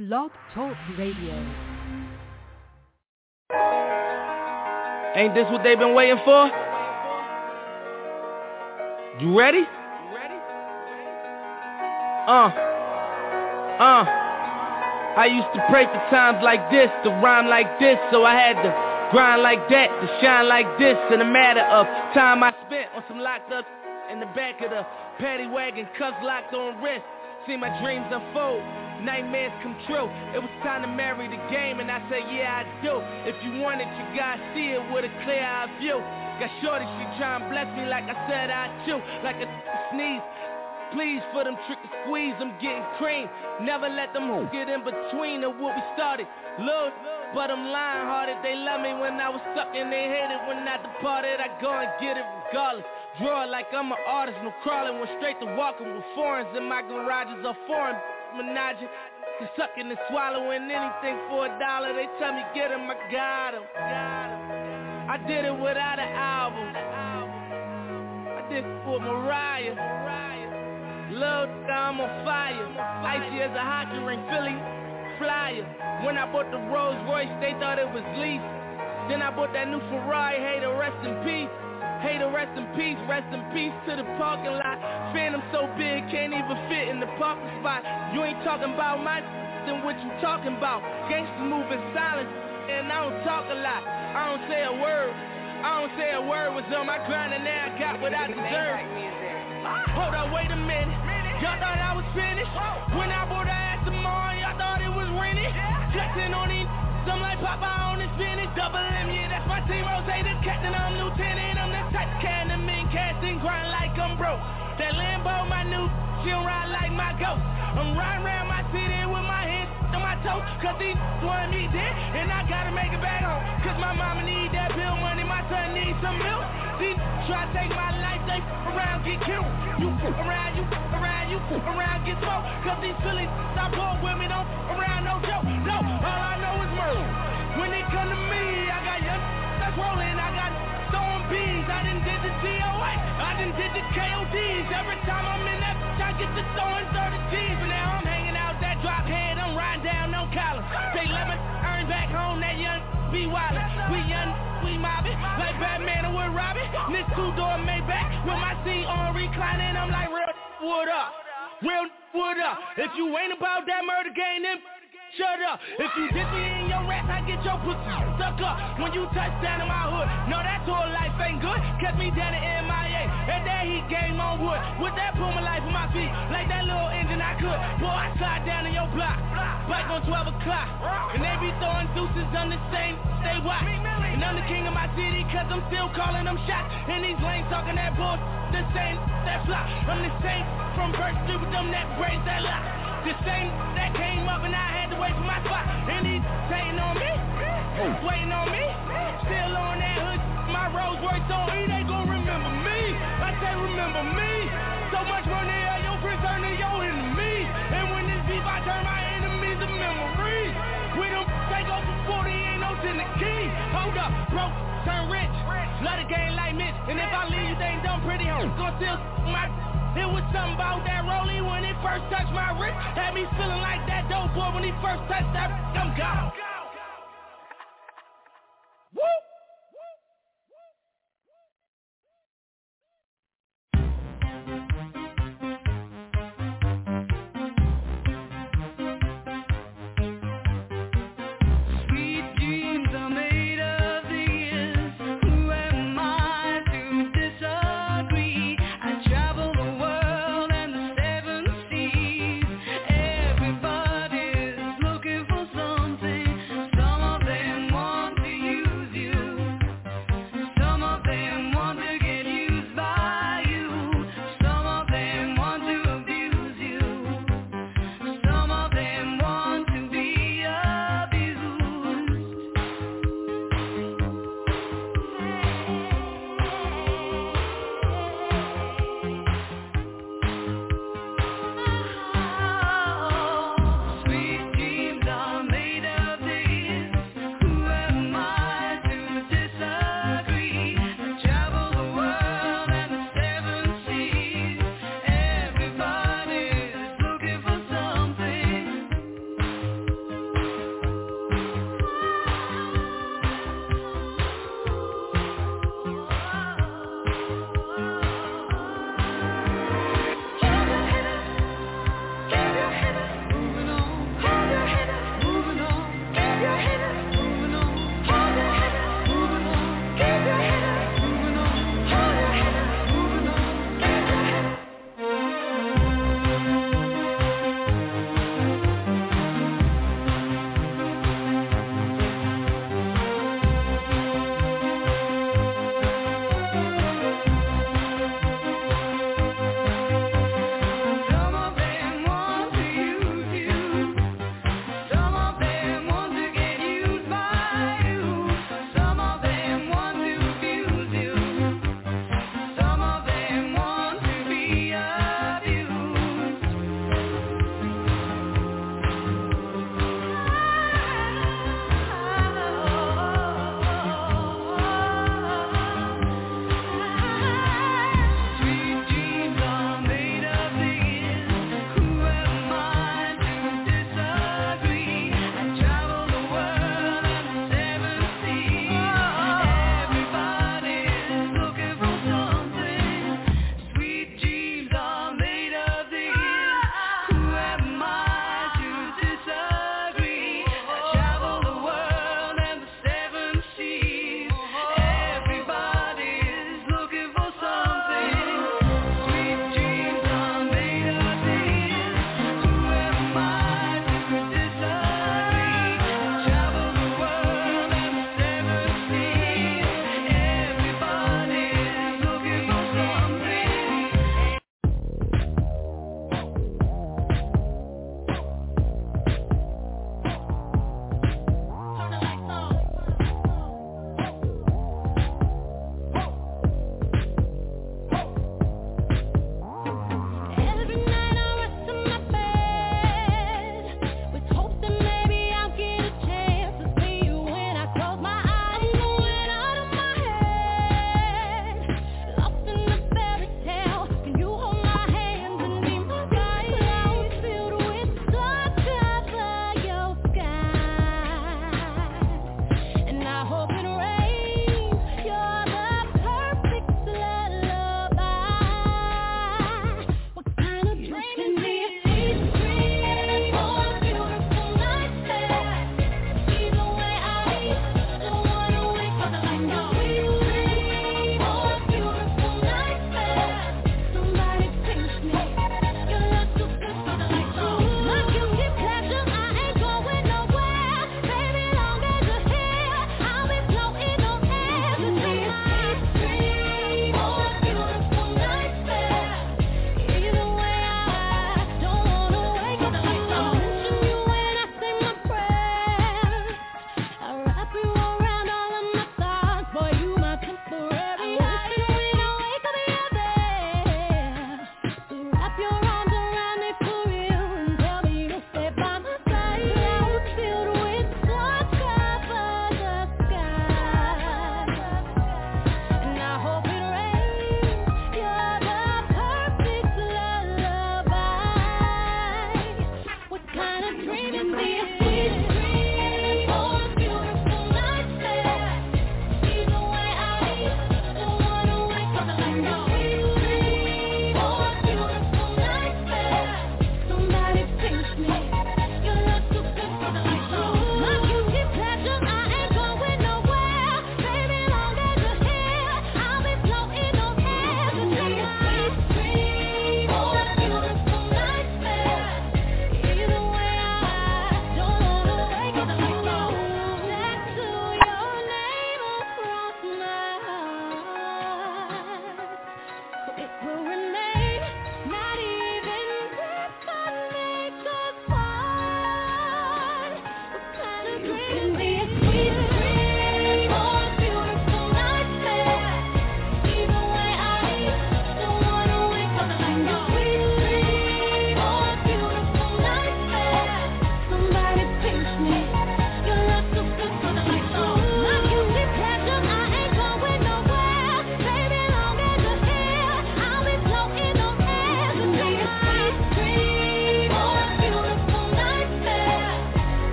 Blog Talk Radio. Ain't this what they've been waiting for? You ready? I used to pray for times like this, to rhyme like this, so I had to grind like that, to shine like this. In a matter of time I spent on some locked up in the back of the paddy wagon, cuffs locked on wrist. See my dreams unfold, nightmares come true. It was time to marry the game, and I said, yeah, I do. If you want it, you gotta see it with a clear eye view. Got shorty, she try and bless me like I said I do. Like a sneeze, please for them trick and squeeze, I'm getting cream. Never let them get in between of what we started. Look, but I'm lying hearted. They love me when I was stuck and they hated when I departed. I go and get it regardless. Draw like I'm an artist, no crawling, went straight to walking with foreigns in my garages or foreign menaging. Sucking and swallowing anything for $1. They tell me get him, I got him. I did it without an album. I did it for Mariah. Lil' I'm on fire. Icy as a hockey ring, Philly flyer. When I bought the Rolls Royce, they thought it was lease. Then I bought that new Ferrari, hey, to rest in peace. Hey, to rest in peace to the parking lot. Phantom so big, can't even fit in the parking spot. You ain't talking about my then what you talking about? Gangsters move in silence, and I don't talk a lot. I don't say a word. Was on my grind and now I got what I deserve. Hold up, wait a minute. Y'all thought I was finished. When I bought that ass tomorrow, y'all thought it was rented. Flexing on these, I'm like Papa on this finish. Double M, yeah, that's my team. Rose, the captain, I'm lieutenant. I'm the type can the men casting, grind like I'm broke. That Lambo, my new, she don't ride like my ghost. I'm riding around my city with my hands on my toes. Cause these want me dead, and I gotta make it back home. Cause my mama need that bill money, my son needs some milk. These try to take my life, they around get killed. You around, get smoked. Cause these Phillies stop going with me, don't around no joke. No, all I know is murder. When it come to me, I got young that's rolling, I got throwing bees. I done did the DOA, I done did the KODs. Every time I'm in that I get to throwing 30 G's. But now I'm hanging out that drop head, I'm riding down on collar. They let me earn back home, that young be wildin'. We young, we mobbing, like Batman or with Robin. This two-door Maybach with my seat on reclining. I'm like, real wood up, If you ain't about that murder game, then shut up. If you diss me in your rats, I get your pussy stuck up. When you touch down in my hood, no, that tour life ain't good. Catch me down in MIA, and that heat game on wood. With that Puma life on my feet, like that little engine I could. Boy, I slide down in your block, bike on 12 o'clock. And they be throwing deuces on the same, they watch. And I'm the king of my city, cause I'm still calling them shots. And these lanes talking that bull, the same, that flop. I'm the same from Birch Street with them that braids that lock. The same that came up and I had to wait for my spot. And he's hating on me, waiting on me. Still on that hood, my Rolls Royce on E, they gon' remember me. I say remember me. So much money, your friends turn to your enemy. And when this beef, I turn my enemies to memories. We don't take off for 40, ain't no to the key. Hold up, broke, turn rich. Love the game like Mitch. And if I leave, you think dumb pretty home. Gon' steal my. It was something about that rollie when it first touched my wrist. Had me feeling like that dope boy when he first touched that. I'm gone. Woo! Everybody's looking for something.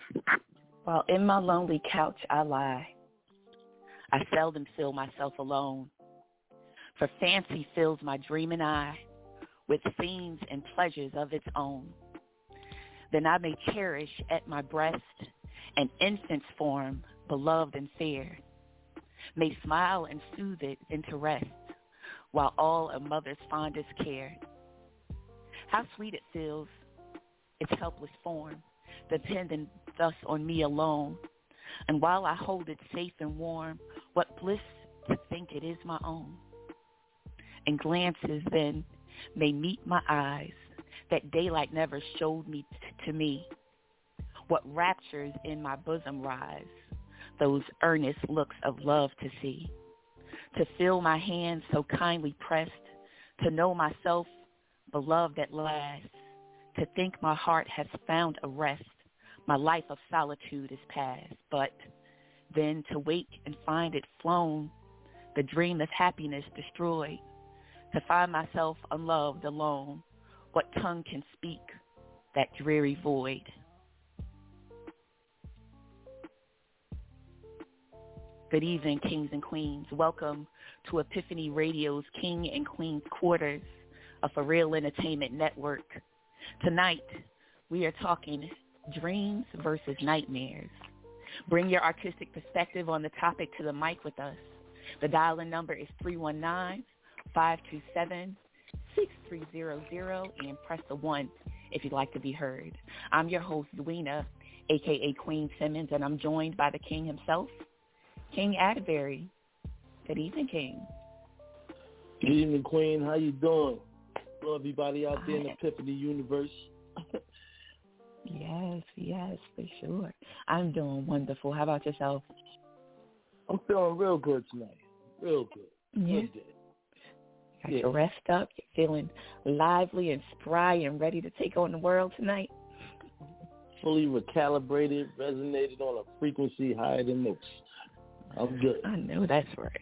While in my lonely couch I lie, I seldom feel myself alone, for fancy fills my dreaming eye with scenes and pleasures of its own. Then I may cherish at my breast an infant's form, beloved and fair, may smile and soothe it into rest, while all a mother's fondest care. How sweet it feels, its helpless form, dependent thus on me alone. And while I hold it safe and warm, what bliss to think it is my own. And glances then may meet my eyes that daylight never showed me to me. What raptures in my bosom rise, those earnest looks of love to see. To feel my hands so kindly pressed, to know myself beloved at last, to think my heart has found a rest, my life of solitude is past, but then to wake and find it flown, the dream of happiness destroyed, to find myself unloved alone, what tongue can speak that dreary void? Good evening, kings and queens. Welcome to Epiphany Radio's King and Queen Quarters, a For Real Entertainment Network. Tonight, we are talking dreams versus nightmares. Bring your artistic perspective on the topic to the mic with us. The dial-in number is 319-527-6300 and press the 1 if you'd like to be heard. I'm your host, Dwena, a.k.a. Queen Simmons, and I'm joined by the king himself, King Atterbury. Good evening, King. Good evening, Queen. How you doing? Hello, everybody out there in the Epiphany universe. Yes, for sure. I'm doing wonderful. How about yourself? I'm feeling real good tonight. Real good. Yeah. Good day. Got your rest up. You're feeling lively and spry and ready to take on the world tonight? Fully recalibrated, resonated on a frequency higher than most. I'm good. I know that's right.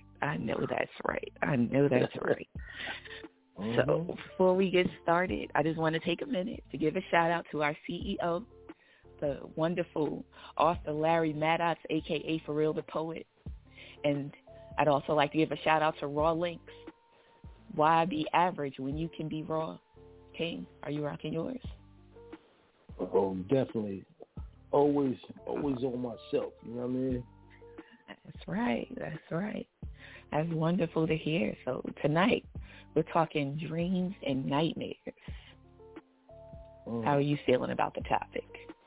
So before we get started, I just want to take a minute to give a shout out to our CEO, the wonderful author Larry Maddox, a.k.a. For Real the Poet. And I'd also like to give a shout out to Raw Links. Why be average when you can be raw? King, are you rocking yours? Oh, definitely. Always on myself. You know what I mean? That's right. That's wonderful to hear. So tonight, we're talking dreams and nightmares. How are you feeling about the topic?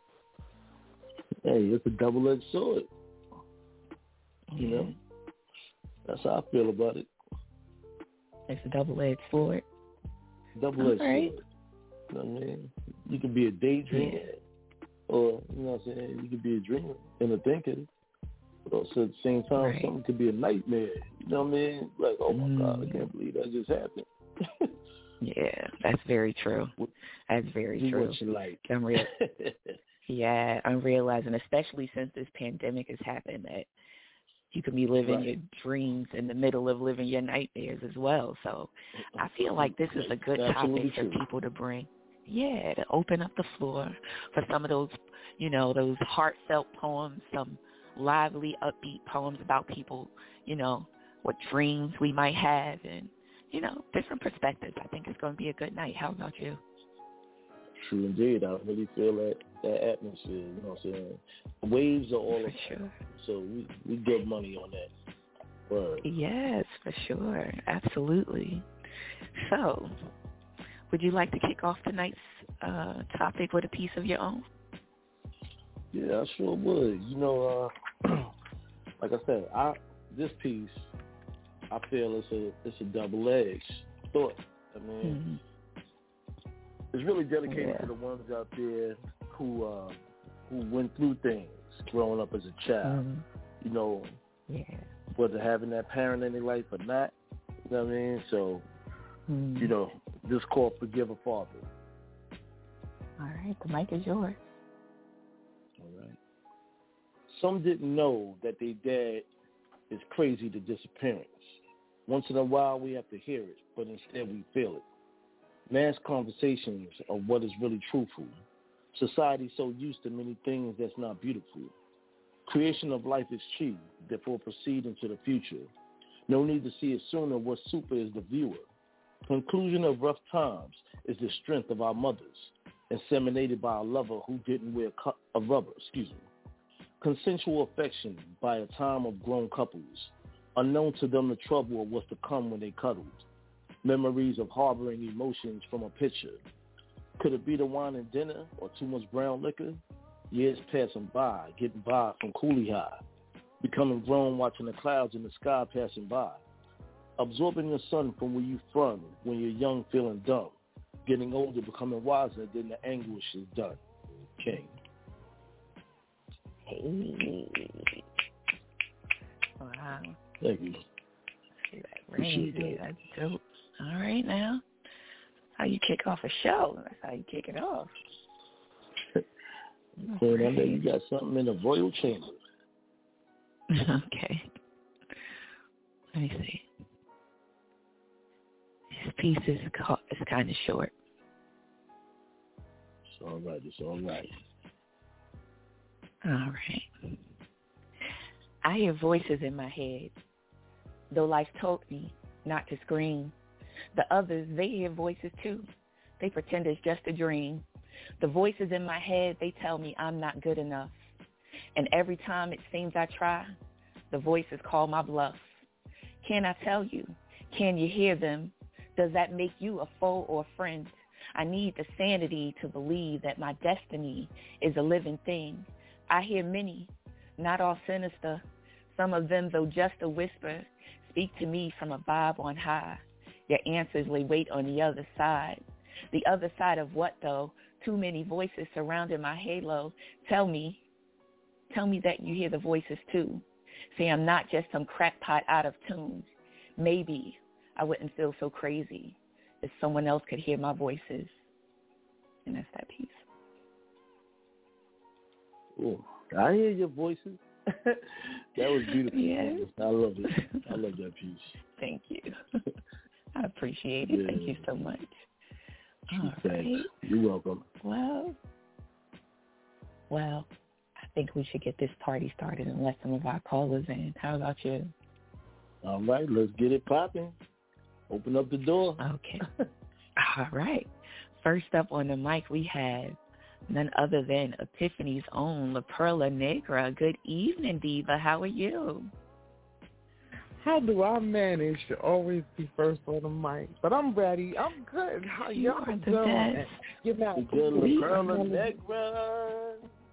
Hey, it's a double-edged sword. You know? That's how I feel about it. It's a double-edged sword. Double-edged sword. You know what I mean? You can be a daydreamer, or, you know what I'm saying, you can be a dreamer and a thinker. But also at the same time, something could be a nightmare. You know what I mean? Like, oh, my God, I can't believe that just happened. Yeah, that's very true. That's very do true. What you like. I'm realizing, especially since this pandemic has happened, that you can be living your dreams in the middle of living your nightmares as well. So I feel like this is a good topic for people to bring. Yeah, to open up the floor for some of those, those heartfelt poems, some lively, upbeat poems about people, what dreams we might have and, different perspectives. I think it's going to be a good night. How about you? True indeed. I really feel that atmosphere, you know what I'm saying? Waves are all sure. So we get money on that. Word. Yes, for sure. Absolutely. So, would you like to kick off tonight's topic with a piece of your own? Yeah, I sure would. Like I said, this piece, I feel it's a double-edged thought. I mean, it's really dedicated to the ones out there who went through things growing up as a child. Whether having that parent in their life or not. You know what I mean? So, this called Forgive a Father. All right, the mic is yours. All right. Some didn't know that their dad is crazy to disappearance. Once in a while we have to hear it, but instead we feel it. Mass conversations of what is really truthful. Society so used to many things that's not beautiful. Creation of life is chi, therefore proceed into the future. No need to see it sooner, what super is the viewer. Conclusion of rough times is the strength of our mothers, inseminated by a lover who didn't wear a rubber, Consensual affection by a time of grown couples, unknown to them the trouble of what's to come when they cuddled. Memories of harboring emotions from a picture. Could it be the wine and dinner or too much brown liquor? Years passing by, getting by from coolie high. Becoming grown, watching the clouds in the sky passing by. Absorbing the sun from where you from when you're young, feeling dumb. Getting older, becoming wiser, then the anguish is done. King. Hey. Wow. Thank you. See that ring? That's dope. All right now. How you kick off a show? That's how you kick it off. So I know you got something in the royal chamber. Okay. Let me see. This piece is kind of short. It's all right. It's all right. All right. I hear voices in my head, though life told me not to scream. The others, they hear voices too. They pretend it's just a dream. The voices in my head, they tell me I'm not good enough. And every time it seems I try, the voices call my bluff. Can I tell you? Can you hear them? Does that make you a foe or a friend? I need the sanity to believe that my destiny is a living thing. I hear many, not all sinister. Some of them, though just a whisper, speak to me from a vibe on high. Your answers lay wait on the other side. The other side of what, though? Too many voices surrounding my halo. Tell me that you hear the voices too. Say I'm not just some crackpot out of tune. Maybe I wouldn't feel so crazy if someone else could hear my voices. And that's that piece. Oh, I hear your voices. That was beautiful. Yes. I love it. I love that piece. Thank you. I appreciate it. Yeah. Thank you so much. All right. You're welcome. Well, I think we should get this party started and let some of our callers in. How about you? All right, let's get it popping. Open up the door. Okay. All right. First up on the mic, we have none other than Epiphany's own La Perla Negra. Good evening, Diva. How are you? How do I manage to always be first on the mic? But I'm ready. I'm good. How y'all doing? Good La Perla Negra.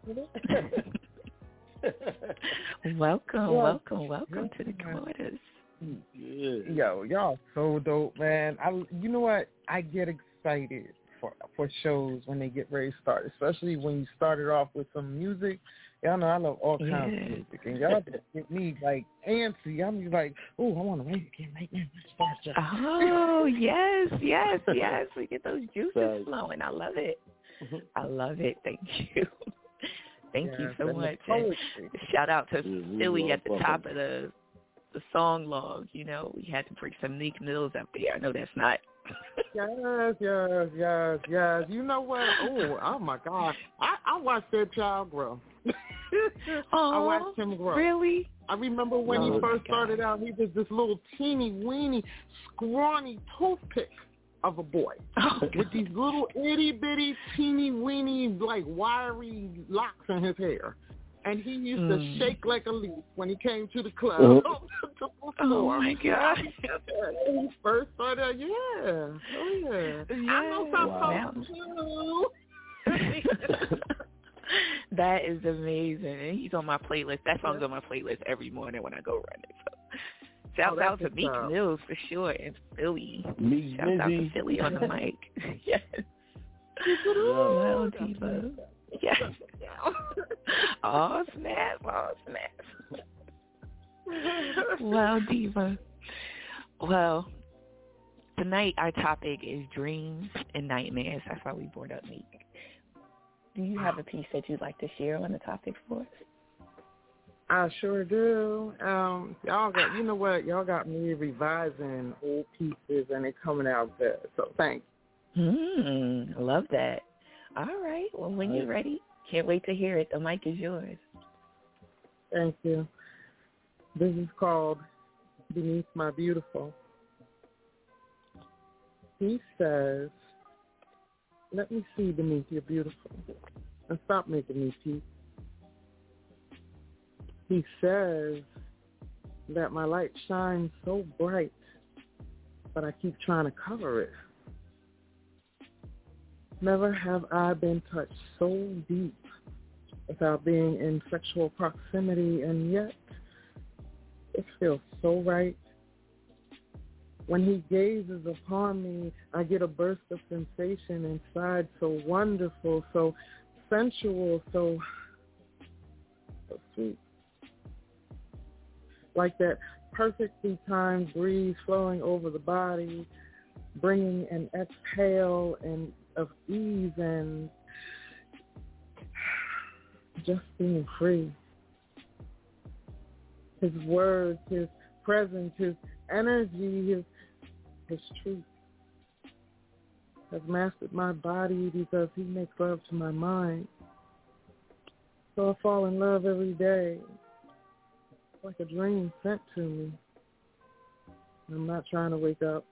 Welcome to the quarters. Yeah. Yo, y'all so dope, man. You know what? I get excited for shows when they get ready to start, especially when you started off with some music. Y'all know I love all kinds of music, and y'all just get me like antsy. I'm just like, oh, I want to write again right now. Oh, yes. We get those juices flowing. I love it. Thank you. Thank you so much. And shout out to Philly at the top of the song log. You know, we had to bring some Meek Mills up there. I know that's not. Yes. You know what? Oh my God. I watched that child grow. I watched him grow. Really? I remember when he first started out, he was this little teeny weeny, scrawny toothpick of a boy with these little itty bitty, teeny weeny, like wiry locks in his hair. And he used to shake like a leaf when he came to the club. Oh my God! When he first started, I know something too. That is amazing, and he's on my playlist. That song's on my playlist every morning when I go running. So, shout out to Meek Mills for sure, and Philly. Shout out to Philly on the mic. Yes. Well, Diva. Yes. Oh, snap. Well, Diva. Well, tonight our topic is dreams and nightmares. That's why we brought up Meek. Do you have a piece that you'd like to share on the topic for us? I sure do. Y'all got, you know what? Y'all got me revising old pieces and it coming out good. So thanks. I love that. All right. Well, when you're ready, can't wait to hear it. The mic is yours. Thank you. This is called Beneath My Beautiful. He says, let me see beneath your beautiful and stop making me peep. He says that my light shines so bright, but I keep trying to cover it. Never have I been touched so deep without being in sexual proximity, and yet it feels so right. When he gazes upon me, I get a burst of sensation inside, so wonderful, so sensual, so sweet. Like that perfectly timed breeze flowing over the body, bringing an exhale and of ease and just being free. His words, his presence, his energy, his truth has mastered my body because he makes love to my mind. So I fall in love every day, like a dream sent to me. I'm not trying to wake up.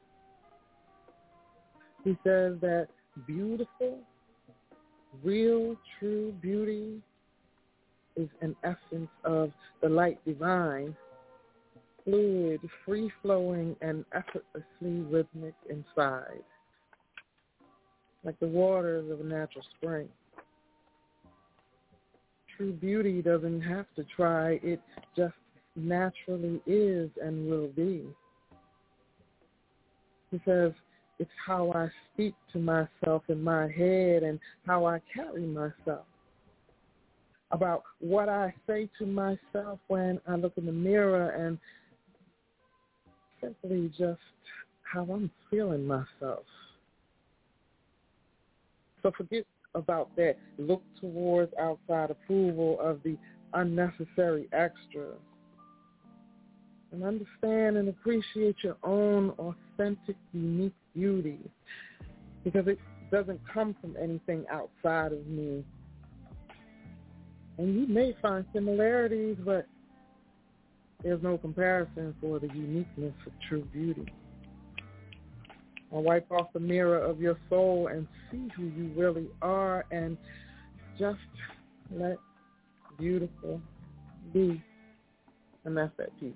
He says that beautiful, real, true beauty is an essence of the light divine, fluid, free-flowing, and effortlessly rhythmic inside, like the waters of a natural spring. True beauty doesn't have to try. It just naturally is and will be. He says, it's how I speak to myself in my head and how I carry myself. About what I say to myself when I look in the mirror and simply just how I'm feeling myself. So forget about that look towards outside approval of the unnecessary extras. And understand and appreciate your own authentic, unique beauty, because it doesn't come from anything outside of me. And you may find similarities, but there's no comparison for the uniqueness of true beauty. Now wipe off the mirror of your soul and see who you really are, and just let beautiful be. And that's that piece.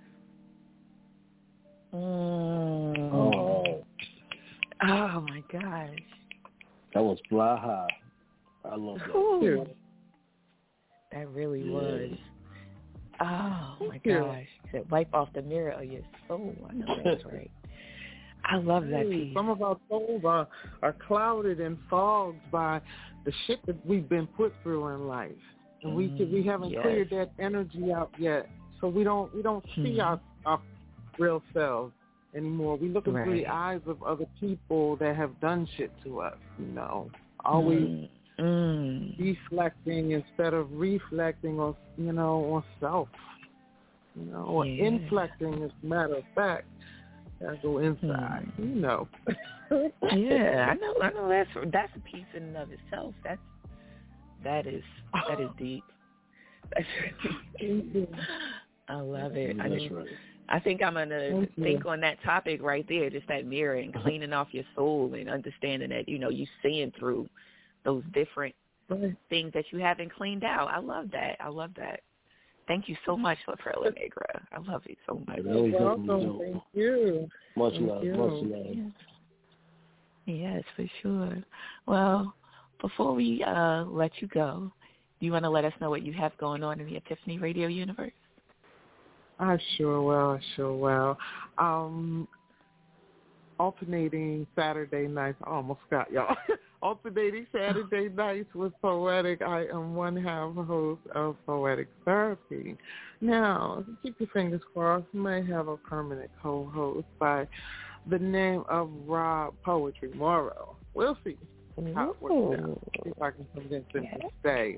Oh my gosh. That was fly high. I love that. Ooh. That really was. Oh my gosh. He said, wipe off the mirror of your soul. I know that's right. I love that piece. Some of our souls are clouded and fogged by the shit that we've been put through in life. And we haven't cleared that energy out yet. So we don't see our real selves anymore. We look through the eyes of other people that have done shit to us, always deflecting instead of reflecting on, on self, or inflecting, as a matter of fact. I go inside, Yeah, I know that's a piece in and of itself. That is deep. That's really deep. I love it. I think I'm going to think on that topic right there, just that mirror and cleaning off your soul and understanding that, you seeing through those different things that you haven't cleaned out. I love that. Thank you so much, La Perla Negra. I love you so much. You're welcome. Thank you. Much love. Yes, for sure. Well, before we let you go, do you want to let us know what you have going on in the Epiphany Radio universe? I sure will. Alternating Saturday nights. I almost got y'all. Alternating Saturday nights with Poetic. I am one half host of Poetic Therapy. Now, keep your fingers crossed. You may have a permanent co-host by the name of Rob Poetry Morrow. We'll see how it works out. See if I can convince him to stay.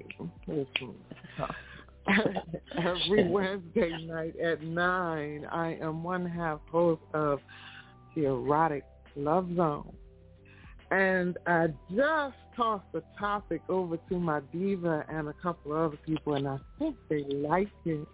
Every Wednesday night at 9, I am one half host of The Erotic Love Zone. And I just tossed the topic over to my diva and a couple of other people, and I think they like it.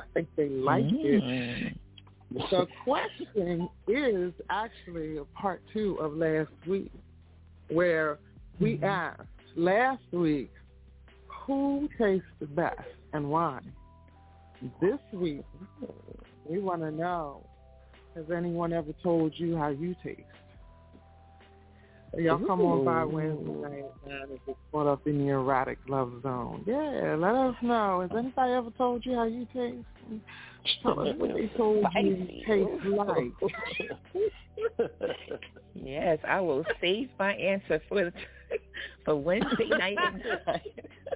The question is actually a part 2 of last week, where we asked last week, who tastes the best and why? This week, we want to know, has anyone ever told you how you taste? So y'all come on by Wednesday night and if it's caught up in the erotic love zone. Yeah, let us know. Has anybody ever told you how you taste? Tell us what they told you taste like. Yes, I will save my answer for Wednesday night and night.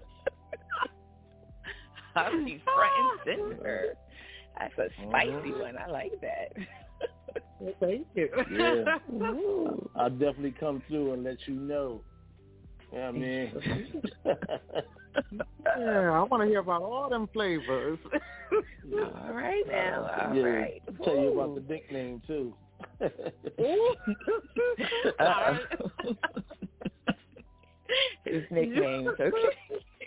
I'll be front and center. That's a spicy one. I like that. Thank you. Yeah. I'll definitely come through and let you know. Yeah, man. Yeah, I want to hear about all them flavors. All right now. All right. I'll tell you about the nickname, too. His nicknames, okay.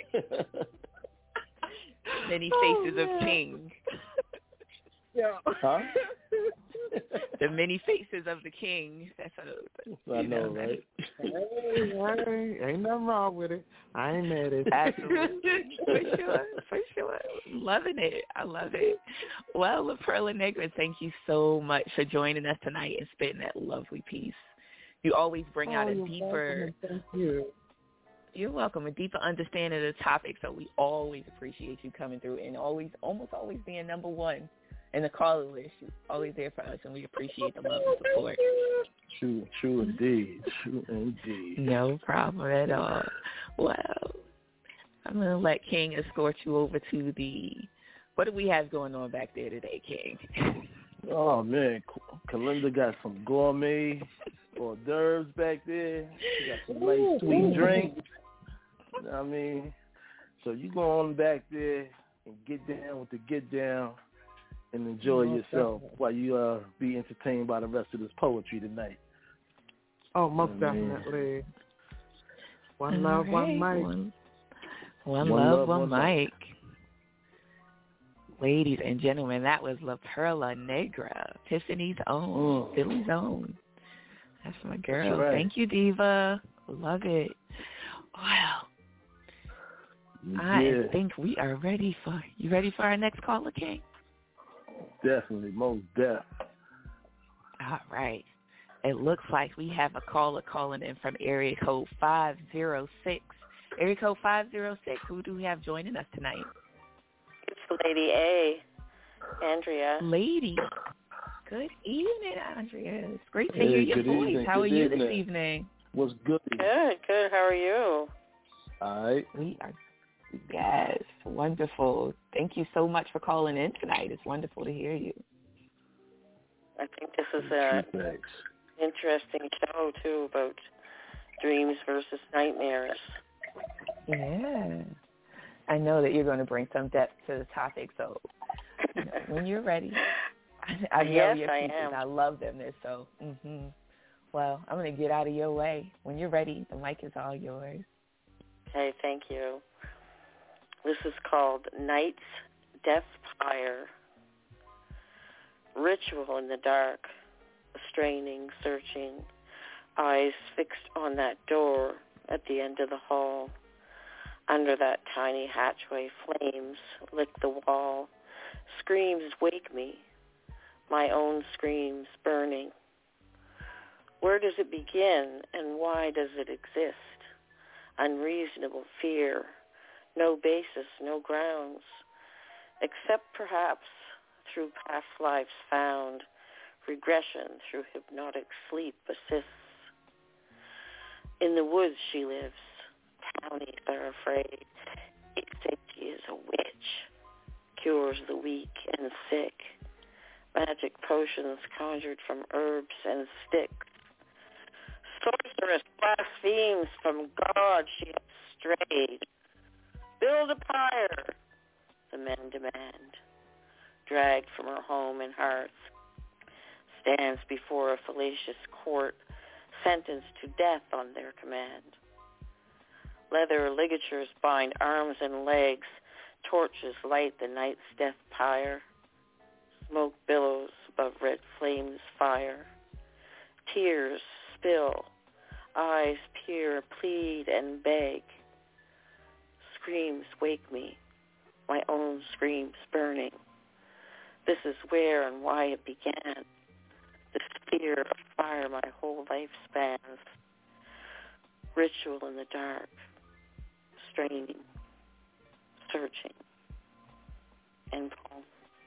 Many faces of King. Yeah. Huh? The many faces of the King. That's what I know, right? Hey, ain't nothing wrong with it. I ain't mad at it. Absolutely. For sure. Loving it. I love it. Well, La Perla Negra, thank you so much for joining us tonight and spitting that lovely piece. You always bring out a deeper... Thank you. You're welcome. A deeper understanding of the topic, so we always appreciate you coming through and almost always being number one in the caller list. You're always there for us, and we appreciate the love and support. True indeed. True indeed. No problem at all. Well, I'm going to let King escort you over to what do we have going on back there today, King? Oh, man. Kalinda got some gourmet hors d'oeuvres back there. She got some nice sweet drinks. You know what I mean? So you go on back there and get down with the get down and enjoy yourself while you be entertained by the rest of this poetry tonight. Oh, most definitely. One love, one mic. One love, one mic. Ladies and gentlemen, that was La Perla Negra, Tiffany's own, Philly's own. That's my girl. That's right. Thank you, Diva. Love it. Wow. I think we are ready for... You ready for our next caller, King? Definitely, most definitely. All right. It looks like we have a caller calling in from area code 506. Area code 506. Who do we have joining us tonight? It's Lady A, Andrea. Lady. Good evening, Andrea. It's great to hear your voice. Evening. How are you this evening? What's good? Good. How are you? All right. We are. Yes, wonderful. Thank you so much for calling in tonight. It's wonderful to hear you. I think this is an interesting show, too, about dreams versus nightmares. Yeah. I know that you're going to bring some depth to the topic, so when you're ready. I know yes, your pieces. I am. I love them. So, well, I'm going to get out of your way. When you're ready, the mic is all yours. Okay, thank you. This is called Night's Death Pyre. Ritual in the dark, straining, searching, eyes fixed on that door at the end of the hall. Under that tiny hatchway, flames lick the wall. Screams wake me, my own screams burning. Where does it begin and why does it exist? Unreasonable fear, no basis, no grounds, except perhaps through past lives found, regression through hypnotic sleep assists. In the woods she lives, townies are afraid. They say she is a witch, cures the weak and sick, magic potions conjured from herbs and sticks. Sorceress blasphemes from God she has strayed. Build a pyre, the men demand. Dragged from her home and hearth, stands before a fallacious court, sentenced to death on their command. Leather ligatures bind arms and legs, torches light the night's death pyre, smoke billows above red flames fire, tears spill, eyes peer, plead and beg, screams wake me, my own screams burning. This is where and why it began. The fear of fire my whole life spans. Ritual in the dark, straining, searching, and poem.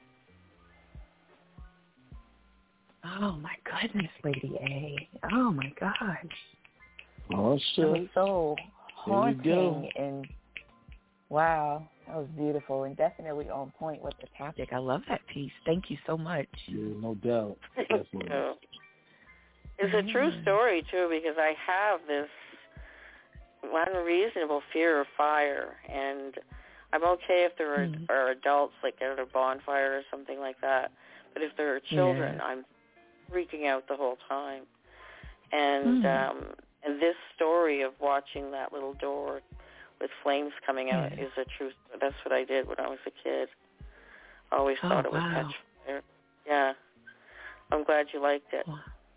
Oh my goodness, Lady A. Oh my gosh. Oh, that was so haunting and wow, that was beautiful and definitely on point with the topic. I love that piece. Thank you so much. Yeah, no doubt. Definitely. It's a true story too, because I have this unreasonable fear of fire, and I'm okay if there are adults, like at a bonfire or something like that, but if there are children, I'm freaking out the whole time. And this story of watching that little door with flames coming out is a true. That's what I did when I was a kid. I always thought it would catch fire. Yeah, I'm glad you liked it.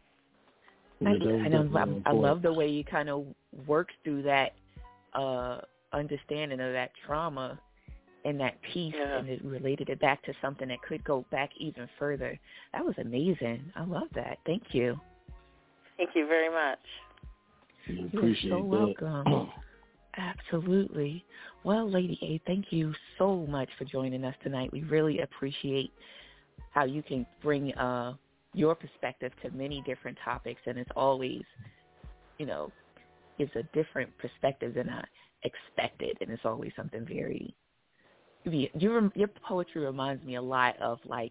I love the way you kind of worked through that understanding of that trauma in that piece, and it related it back to something that could go back even further. That was amazing. I love that. Thank you. Thank you very much. You're so welcome. Absolutely. Well, Lady A, thank you so much for joining us tonight. We really appreciate how you can bring your perspective to many different topics, and it's always, it's a different perspective than I expected, and it's always something very. Your poetry reminds me a lot of like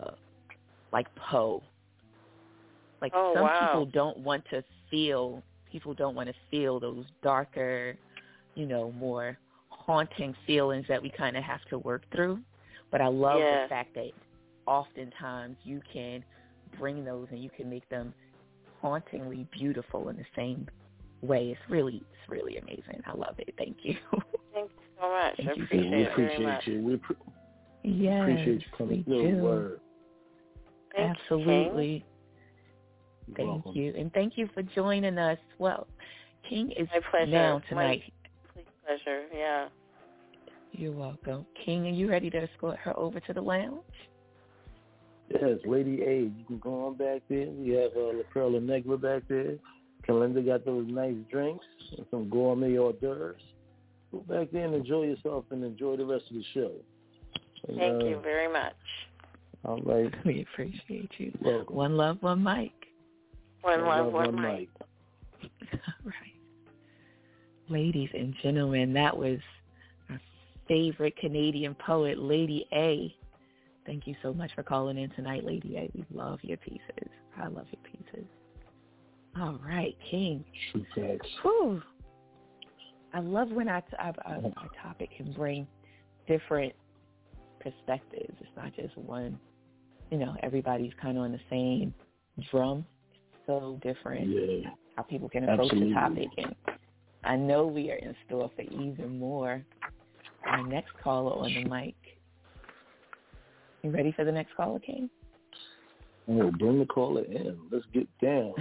Poe. Like some people don't want to feel. People don't want to feel those darker, more haunting feelings that we kind of have to work through. But I love the fact that oftentimes you can bring those and you can make them hauntingly beautiful in the same way. It's really amazing. I love it. Thank you. Thank you so much. Thank I appreciate it very much. We appreciate you coming through. Word. Absolutely. Thank you. And thank you for joining us. Well, King is now tonight. My pleasure, yeah. You're welcome. King, are you ready to escort her over to the lounge? Yes, Lady A, you can go on back there. We have La Perla Negra back there. Kalinda got those nice drinks and some gourmet hors d'oeuvres. Go back there and enjoy yourself and enjoy the rest of the show. And, thank you very much. All right. We appreciate you. Welcome. One love, one mic. One love, one mic. All right. Ladies and gentlemen, that was our favorite Canadian poet, Lady A. Thank you so much for calling in tonight, Lady A. We love your pieces. I love your pieces. All right, King. Whew. I love when our topic can bring different perspectives. It's not just one, everybody's kind of on the same drum. So different how people can approach the topic. And I know we are in store for even more. Our next caller on the mic. You ready for the next caller, King? Oh, bring the caller in. Let's get down.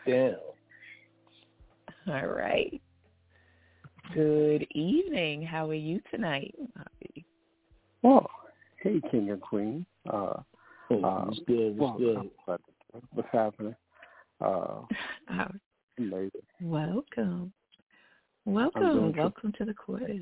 All right. Good evening. How are you tonight, Bobby? Well, hey, King and Queen. What's good? What's happening? Welcome to the quiz.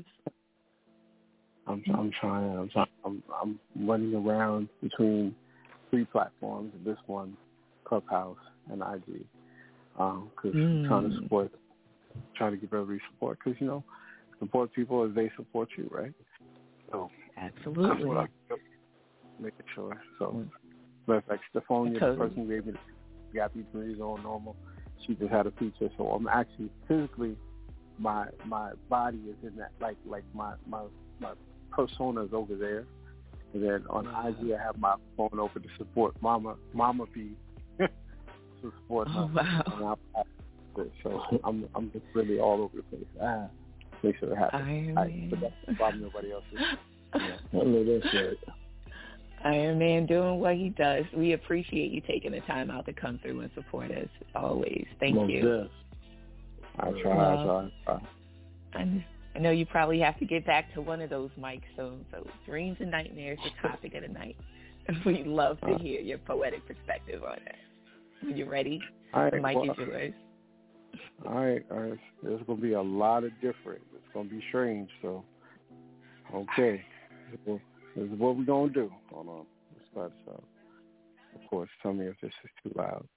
I'm running around between 3 platforms, this one, Clubhouse, and IG, because I'm trying to give everybody support, because support people as they support you, right? So absolutely, making sure. So, matter of fact, Stephonia, the person who gave me the Gap Eateries on normal, she just had a feature. So I'm actually physically, my body is in that, like my persona is over there, and then on IG I have my phone open to support Mama P, to support her. Oh, wow. it. So I'm just really all over the place. Make sure it happens. But that's probably nobody else's. Yeah. I know that's right. Iron Man doing what he does. We appreciate you taking the time out to come through and support us always. Thank you. I try. I know you probably have to get back to one of those mics soon. So dreams and nightmares, the topic of the night. We'd love to hear your poetic perspective on that. When you're ready, the mic is yours. All right. There's going to be a lot of different. It's going to be strange. So, okay. This is what we're going to do. Hold on. Let's start this out. Of course, tell me if this is too loud.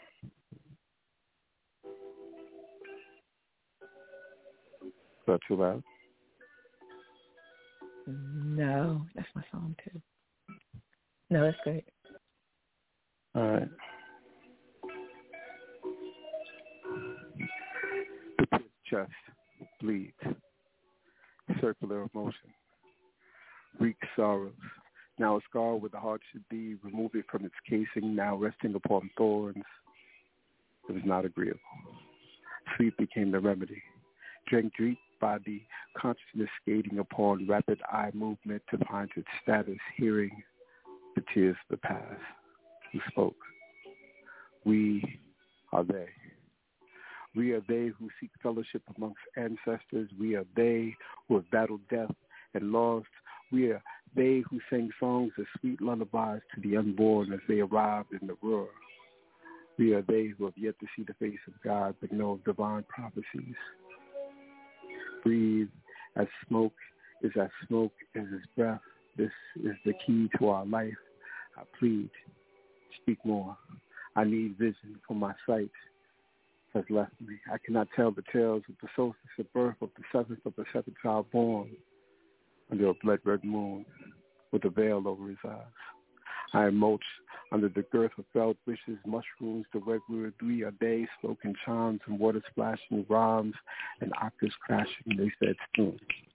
Is that too loud? No, that's my song too. No, that's great. All right. The pit chest bleeds. Circular emotion. Wreak sorrows. Now a scar where the heart should be. Remove it from its casing. Now resting upon thorns. It was not agreeable. Sleep became the remedy. Drank deep by the consciousness skating upon rapid eye movement to find its status. Hearing the tears of the past. Who spoke? We are they. We are they who seek fellowship amongst ancestors. We are they who have battled death and lost. We are they who sang songs as sweet lullabies to the unborn as they arrived in the roar. We are they who have yet to see the face of God but know of divine prophecies. Breathe as smoke is as smoke is as breath. This is the key to our life. I plead, speak more. I need vision, for my sight has left me. I cannot tell the tales of the solstice of birth of the seventh child born under a blood-red moon with a veil over his eyes. I am mulched under the girth of felt wishes, mushrooms, the redwood. We are they, smoking chimes and water splashing, rhymes and octaves crashing. They said soon.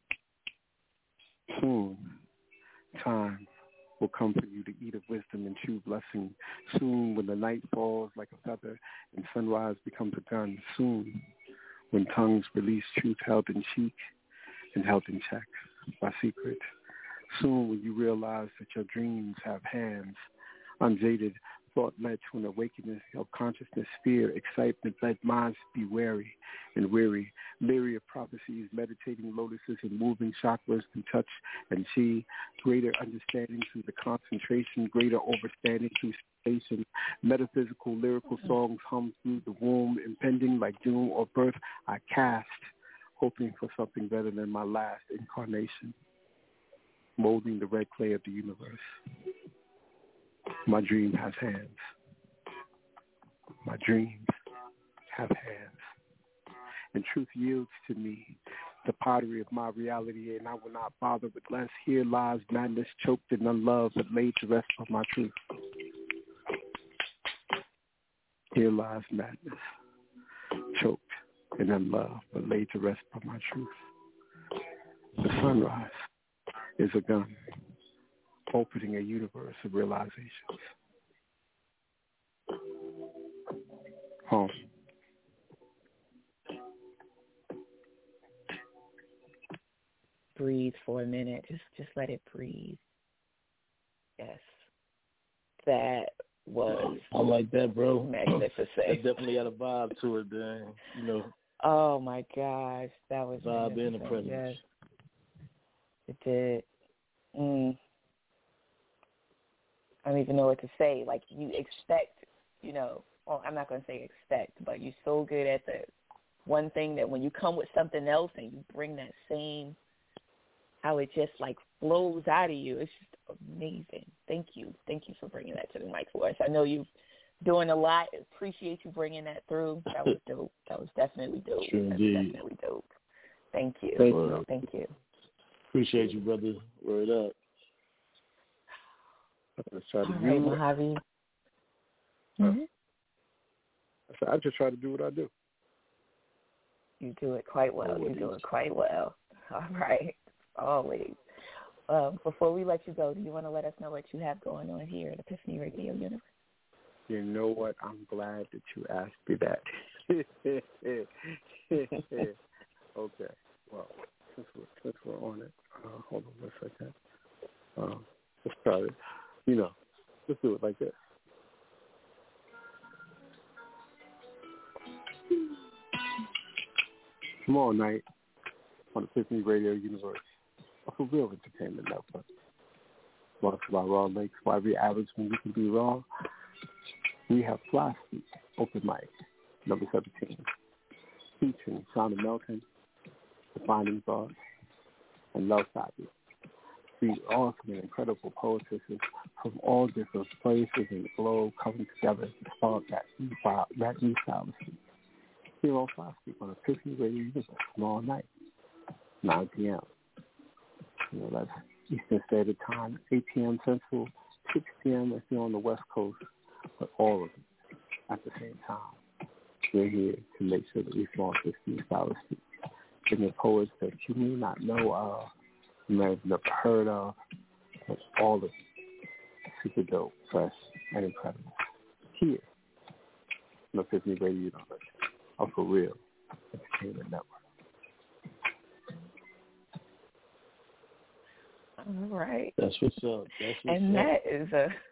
Soon, time will come for you to eat of wisdom and chew blessing. Soon, when the night falls like a feather and sunrise becomes a gun. Soon, when tongues release truth held in cheek and held in check by secret. Soon, when you realize that your dreams have hands, unjaded thought led to an awakening of consciousness, fear, excitement, let minds be wary and weary, leery of prophecies, meditating lotuses and moving chakras through touch and chi, greater understanding through the concentration, greater overstanding through sensation, metaphysical, lyrical songs hum through the womb, impending like doom or birth, I cast, hoping for something better than my last incarnation, molding the red clay of the universe. My dream has hands. My dreams have hands. And truth yields to me the pottery of my reality, and I will not bother with less. Here lies madness choked and unloved, but laid to rest on my truth. Here lies madness choked and unloved, but laid to rest on my truth. The sunrise is a gun, opening a universe of realizations. Home. Breathe for a minute. Just let it breathe. Yes. That was I like that, bro. Magnificent. It definitely had a vibe to it, man. You know. Oh my gosh. That was vibe and a presence. Yes. It did. I don't even know what to say. Like, you expect, well, I'm not going to say expect, but you're so good at the one thing that when you come with something else and you bring that same, how it just, like, flows out of you, it's just amazing. Thank you. Thank you for bringing that to the mic for us. I know you're doing a lot. Appreciate you bringing that through. That was dope. That was definitely dope. Sure, indeed. Definitely dope. Thank you. Thank you. Appreciate you, brother. Word up. All right, Mojave. I just try to do what I do. You do it quite well. You do it quite well. All right. Always. Before we let you go, do you want to let us know what you have going on here at Epiphany Radio Universe? You know what? I'm glad that you asked me that. Okay. Well, since we're on it, hold on one second. Let's try it. Let's do it like this. Tomorrow night on Epiphany Radio Universe, a for real entertainment network. Sponsored by Raw Lakes, why be average when you can be raw? We have Fly Street Open Mic, number 17, featuring Shonda Melton, The Finding Thoughts, and Love Copy. Three awesome and incredible poetesses from all different places in the globe coming together to spark that new style of speech. Here on Fly Street on Epiphany Radio Universe tomorrow night, 9 p.m. That's Eastern Standard Time, 8 p.m. Central, 6 p.m. if you're on the West Coast, but all of it at the same time. We're here to make sure that we flaunt this new style of speech. Bringing poets that you may not know of, you may have never heard of, but all of it super dope, fresh, and incredible. Here on Epiphany Radio Universe, a for real entertainment network. All right. That's what's up. That is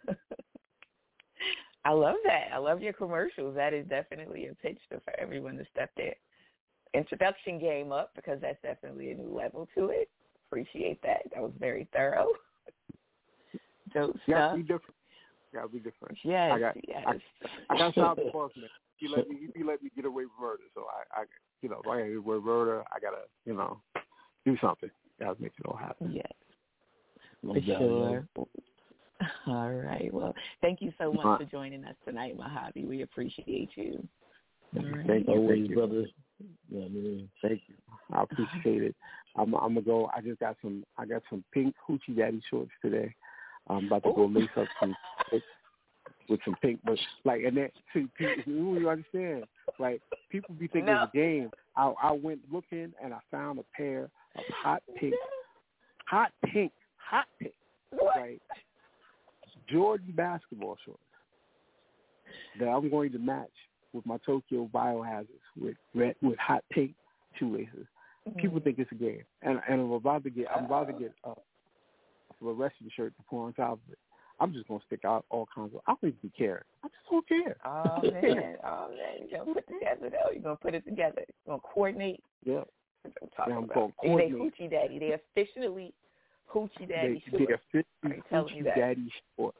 I love that. I love your commercials. That is definitely a pitch for everyone to step their introduction game up, because that's definitely a new level to it. Appreciate that. That was very thorough. Dope stuff. Gotta be different. Yes, I got South Boss, man. He let me get away with murder, so I gotta get away with murder. I gotta, do something. Gotta make it all happen. Yes. For sure. All right. Well, thank you so much for joining us tonight, Mojave. We appreciate you. Right. Thank you, always, brother. Yeah, man. Thank you. I appreciate it. I'm gonna go. I got some pink Hoochie Daddy shorts today. I'm about to go lace up some with some pink, but and that you understand? Like, people be thinking it's a game. I went looking and I found a pair of hot pink, right? Jordan basketball shorts that I'm going to match with my Tokyo Biohazards with hot pink shoelaces. Mm-hmm. People think it's a game, and I'm about to get a fluorescent shirt to put on top of it. I'm just gonna stick out all kinds of. I don't even care. I just don't care. Oh man, you're gonna put it together though. You're gonna put it together. You're gonna coordinate. Yeah. I'm gonna coordinate. They Hoochie Daddy. They officially Hoochie Daddy shorts. They officially Hoochie Daddy shorts.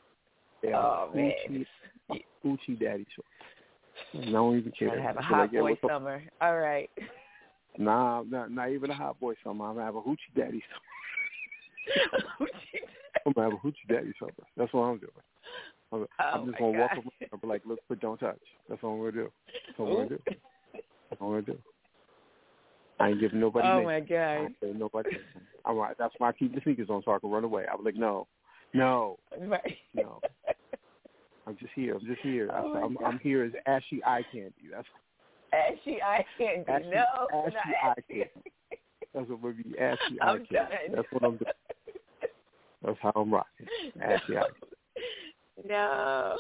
Hoochie Daddy shorts. I don't even care. I have a hot boy summer. All right. Nah, not even a hot boy summer. I'm gonna have a Hoochie Daddy summer. I'm gonna have a Hoochie Daddy summer. That's what I'm doing. I'm just gonna walk around and be like, look, but don't touch. That's what I'm gonna do. That's what I'm gonna do. I ain't giving nobody. Oh my God! I ain't giving nobody. I'm right. That's why I keep the sneakers on so I can run away. I was like, no. Right. No. I'm just here. I'm here as ashy eye candy. That's ashy eye candy. Ashy eye candy. That's what would be ashy eye candy. That's what I'm doing. That's how I'm rocking. Ashy eye candy. No.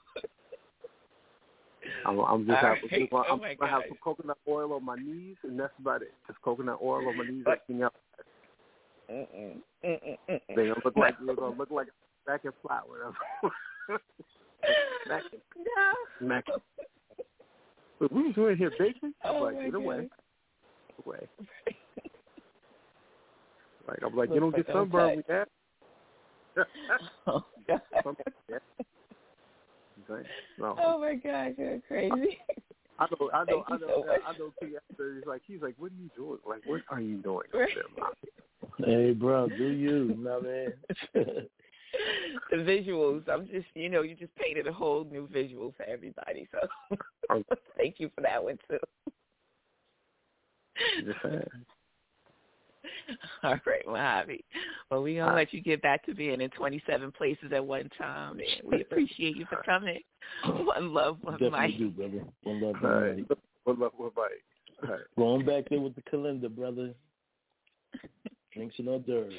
I'm just I'm gonna have some coconut oil on my knees, and that's about it. Just coconut oil on my knees. Everything else. They're gonna look like back and flat whatever. Mac. But we was doing here baking. I'm like, get away. Like, I'm like, you don't get sunburned with that. Oh God. No. Oh my gosh, you're crazy. I know. He's like, what are you doing? Like, what are you doing? Hey, bro, do you know, man? The visuals. I'm just, you just painted a whole new visual for everybody. So thank you for that one too. All right, Mojave. Well, we're going to let you get back to being in 27 places at one time. And we appreciate you for coming. One love, one mic. Definitely do, brother. One love, one mic. One love, one mic. All right. Going back there with the calendar, brother. Drinks and hors d'oeuvres.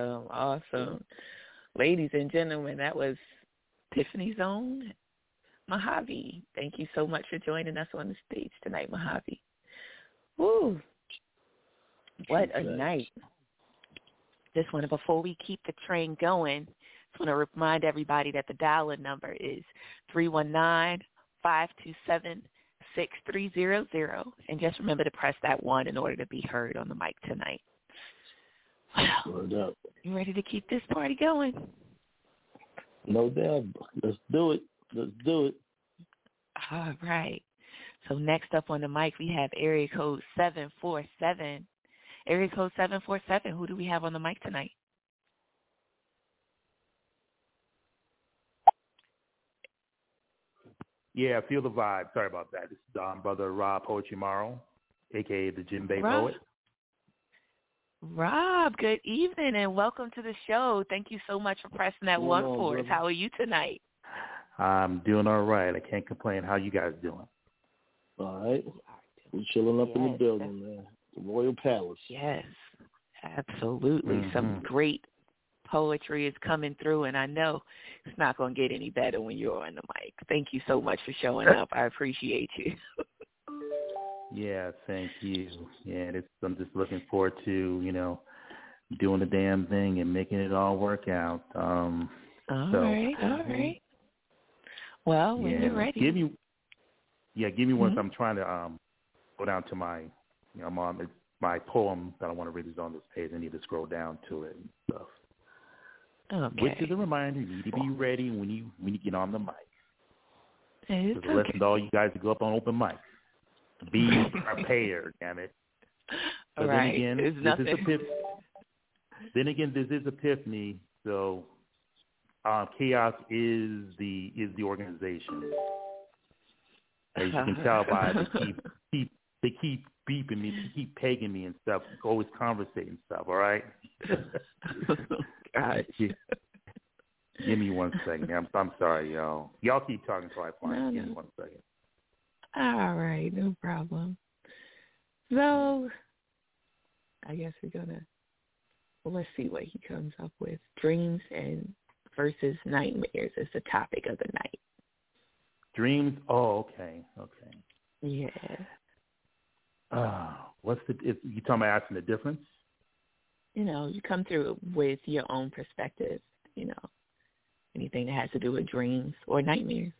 Awesome. Ladies and gentlemen, that was Tiffany's own Mojave. Thank you so much for joining us on the stage tonight, Mojave. Woo. What a night. Just want to, before we keep the train going, just want to remind everybody that the dial-in number is 319-527-6300. And just remember to press that 1 in order to be heard on the mic tonight. Wow. You ready to keep this party going? No doubt. Let's do it. All right. So next up on the mic, we have area code 747. Area code 747, who do we have on the mic tonight? Yeah, feel the vibe. Sorry about that. This is Brother Rob Poetry Morrow, a.k.a. the Jim Bay Poet. Rob, good evening and welcome to the show. Thank you so much for pressing that 1 for us. How are you tonight? I'm doing all right. I can't complain. How you guys doing? All right. We're chilling up in the building, man. The Royal Palace. Yes, absolutely. Mm-hmm. Some great poetry is coming through, and I know it's not going to get any better when you're on the mic. Thank you so much for showing up. I appreciate you. Yeah, thank you. Yeah, I'm just looking forward to, doing the damn thing and making it all work out. All right. Well, when you're ready. Give me one. I'm trying to go down to my, it's my poem that I want to read is on this page. I need to scroll down to it and stuff. Okay. Which is a reminder, you need to be ready when you get on the mic. It's a lesson to all you guys to go up on open mic. Be prepared, damn it. But right. Then again, this is Epiphany, so Chaos is the organization. As you can tell by they keep beeping me, they keep pegging me and stuff, always conversating stuff, all right? Gosh. Give me 1 second. I'm sorry, y'all. Y'all keep talking till I find it. Give me 1 second. All right, no problem. So, I guess let's see what he comes up with. Dreams and versus nightmares is the topic of the night. Dreams? Oh, okay. Yeah. You talking about asking the difference? You come through with your own perspective, anything that has to do with dreams or nightmares.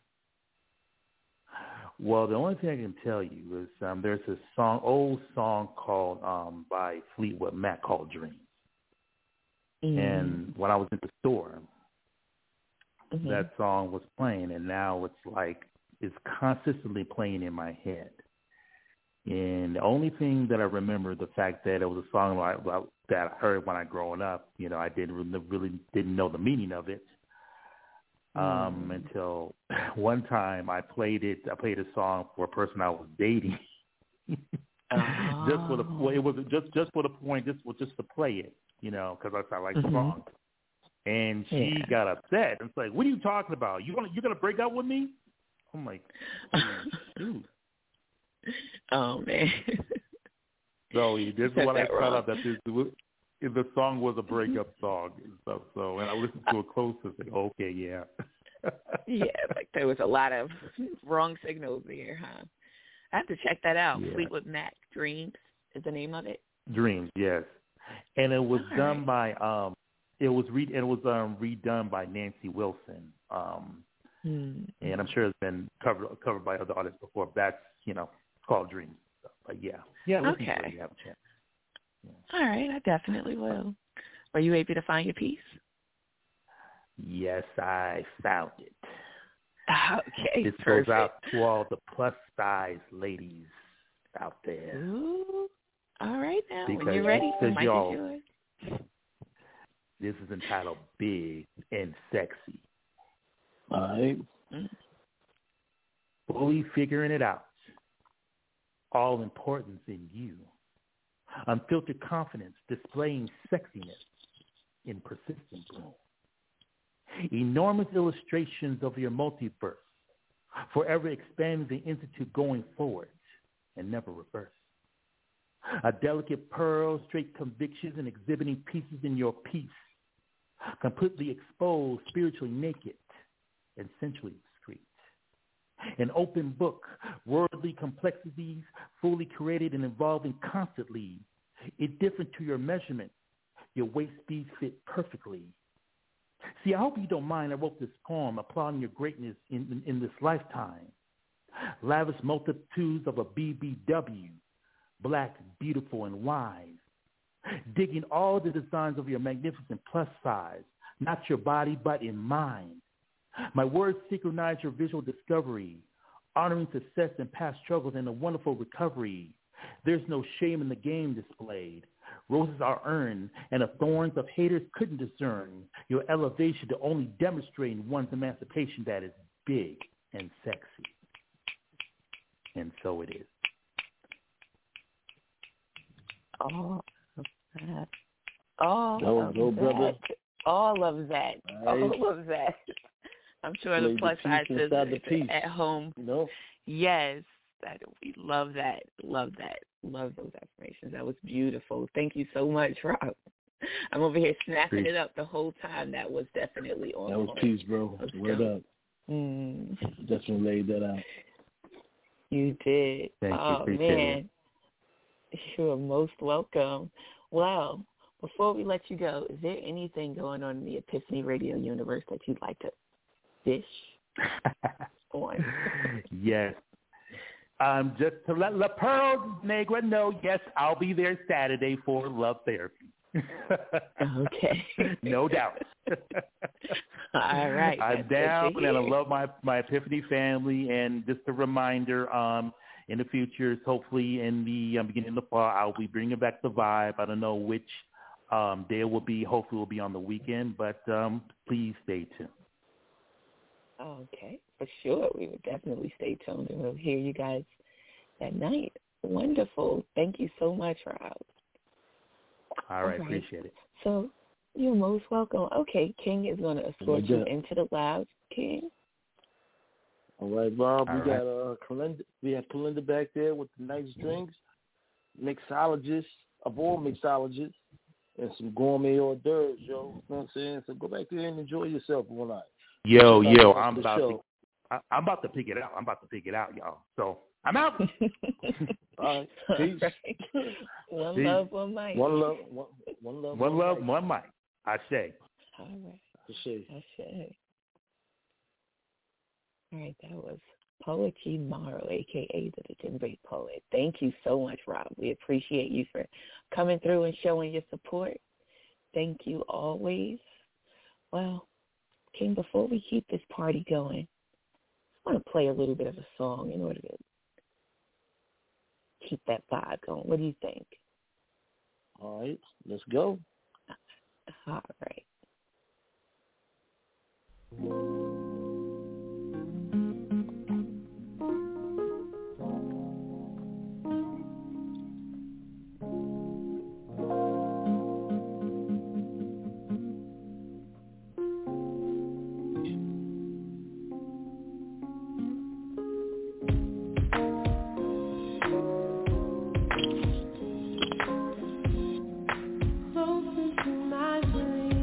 Well, the only thing I can tell you is there's this old song called by Fleetwood Mac called Dreams. Mm-hmm. And when I was in the store, that song was playing, and now it's consistently playing in my head. And the only thing that I remember, the fact that it was a song that I heard when I growing up, I really didn't know the meaning of it. Until one time I played a song for a person I was dating. Just for the point, just to play it, because I like the song. And she got upset. It's like, what are you talking about? You gonna break up with me? I'm like, dude. Oh man. So this is when I found out that the song was a breakup song and stuff. So, and I listened to it close and said, okay, yeah. Yeah, there was a lot of wrong signals there, huh? I have to check that out. Yeah. Fleetwood Mac, Dreams is the name of it. Dreams, yes. And it was done by redone by Nancy Wilson. And I'm sure it's been covered by other artists before. That's called Dreams. But yeah, listen to it. You have a chance. Yeah. All right, I definitely will. Were you able to find your piece? Yes, I found it. Okay, this perfect. goes out to all the plus size ladies out there. Ooh. All right, now when you're ready, the mic is yours. This is entitled "Big and Sexy." All right. Fully figuring it out. All importance in you. Unfiltered confidence, displaying sexiness in persistent bloom. Enormous illustrations of your multiverse, forever expanding the institute going forward and never reverse. A delicate pearl, straight convictions and exhibiting pieces in your piece, completely exposed, spiritually naked, and sensually discreet. An open book, worldly complexities, fully created and evolving constantly. It different to your measurement. Your weight speeds fit perfectly. See, I hope you don't mind I wrote this poem applauding your greatness in this lifetime. Lavish multitudes of a BBW, black, beautiful, and wise. Digging all the designs of your magnificent plus size, not your body but in mind. My words synchronize your visual discovery, honoring success and past struggles and a wonderful recovery. There's no shame in the game displayed. Roses are earned, and the thorns of haters couldn't discern your elevation to only demonstrating one's emancipation that is big and sexy. And so it is. All of that. Brother. All of that. Right. All of that. I'm sure the plus size sisters at home. No. Yes. We love that. Love that. Love those affirmations. That was beautiful. Thank you so much, Rob. I'm over here snapping it up the whole time. That was definitely on. That was peace, bro. Word up. Definitely laid that out. You did. Thank you. Oh, man. You are most welcome. Well, before we let you go, is there anything going on in the Epiphany Radio universe that you'd like to dish on? Yes. Just to let La Pearl Negra know, yes, I'll be there Saturday for Love Therapy. Okay. No doubt. All right. I'm down, and I love my Epiphany family. And just a reminder, in the future, hopefully in the beginning of the fall, I'll be bringing back the vibe. I don't know which day it will be. Hopefully it will be on the weekend, but please stay tuned. Okay, for sure. We would definitely stay tuned, and we'll hear you guys that night. Wonderful. Thank you so much, Rob. All right. Appreciate it. So you're most welcome. Okay, King is going to escort you into the lounge. King. All right, Bob. We have Kalinda back there with the nice drinks, mixologist of all mixologists, and some gourmet hors d'oeuvres, yo. You know what I'm saying? So go back there and enjoy yourself one night. Yo, I'm about to pick it out. Y'all. So I'm out. All right. Peace. Right. One love, one mic. One love, one mic. I say. All right. I say. All right, that was Poetry Morrow, a.k.a. the Djembe Poet. Thank you so much, Rob. We appreciate you for coming through and showing your support. Thank you always. Well, King, before we keep this party going, I want to play a little bit of a song in order to keep that vibe going. What do you think? All right, let's go. All right. Close into my dreams.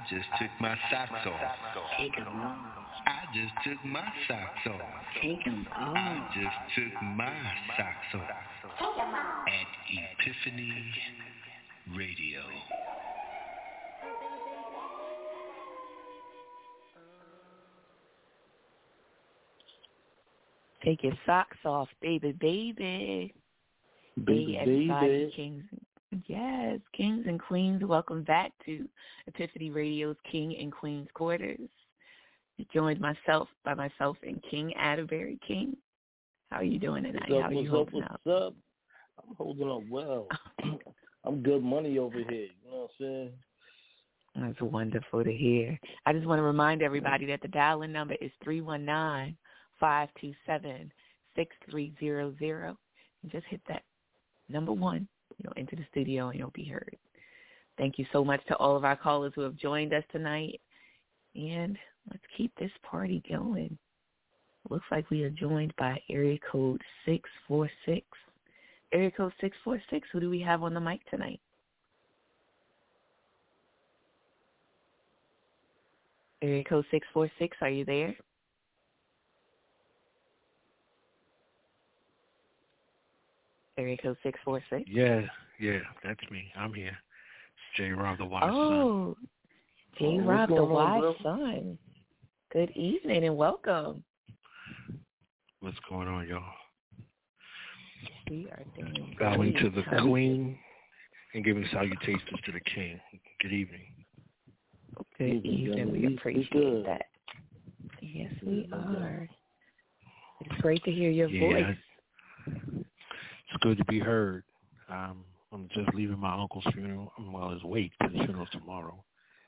just took my socks off. Take 'em off. I just took my socks off. Take 'em off. I just took my socks off. At Epiphany Radio. Take your socks off, baby, baby. Baby, everybody, kings. Yes, kings and queens, welcome back to Epiphany Radio's King and Queen's Quarters. You joined myself and King Atterbury. King, how are you doing tonight? How are you holding up? What's up? I'm holding up well. I'm good money over here. You know what I'm saying? That's wonderful to hear. I just want to remind everybody that the dial-in number is 319-527-6300. And just hit that number 1. Into the studio and you'll be heard. Thank you so much to all of our callers who have joined us tonight. And let's keep this party going. Looks like we are joined by area code 646. Area code 646, who do we have on the mic tonight? Area code 646, are you there? Area code 646. Yeah, that's me. I'm here. It's J. Rob the Wise Son. Oh, J. Rob the Wise Son. Good evening and welcome. What's going on, y'all? We are doing bowing to the Queen and giving salutations to the King. Good evening. Good evening. We appreciate that. Yes, we are. It's great to hear your voice. It's good to be heard. I'm just leaving my uncle's funeral. Well, his wake to the funeral's tomorrow.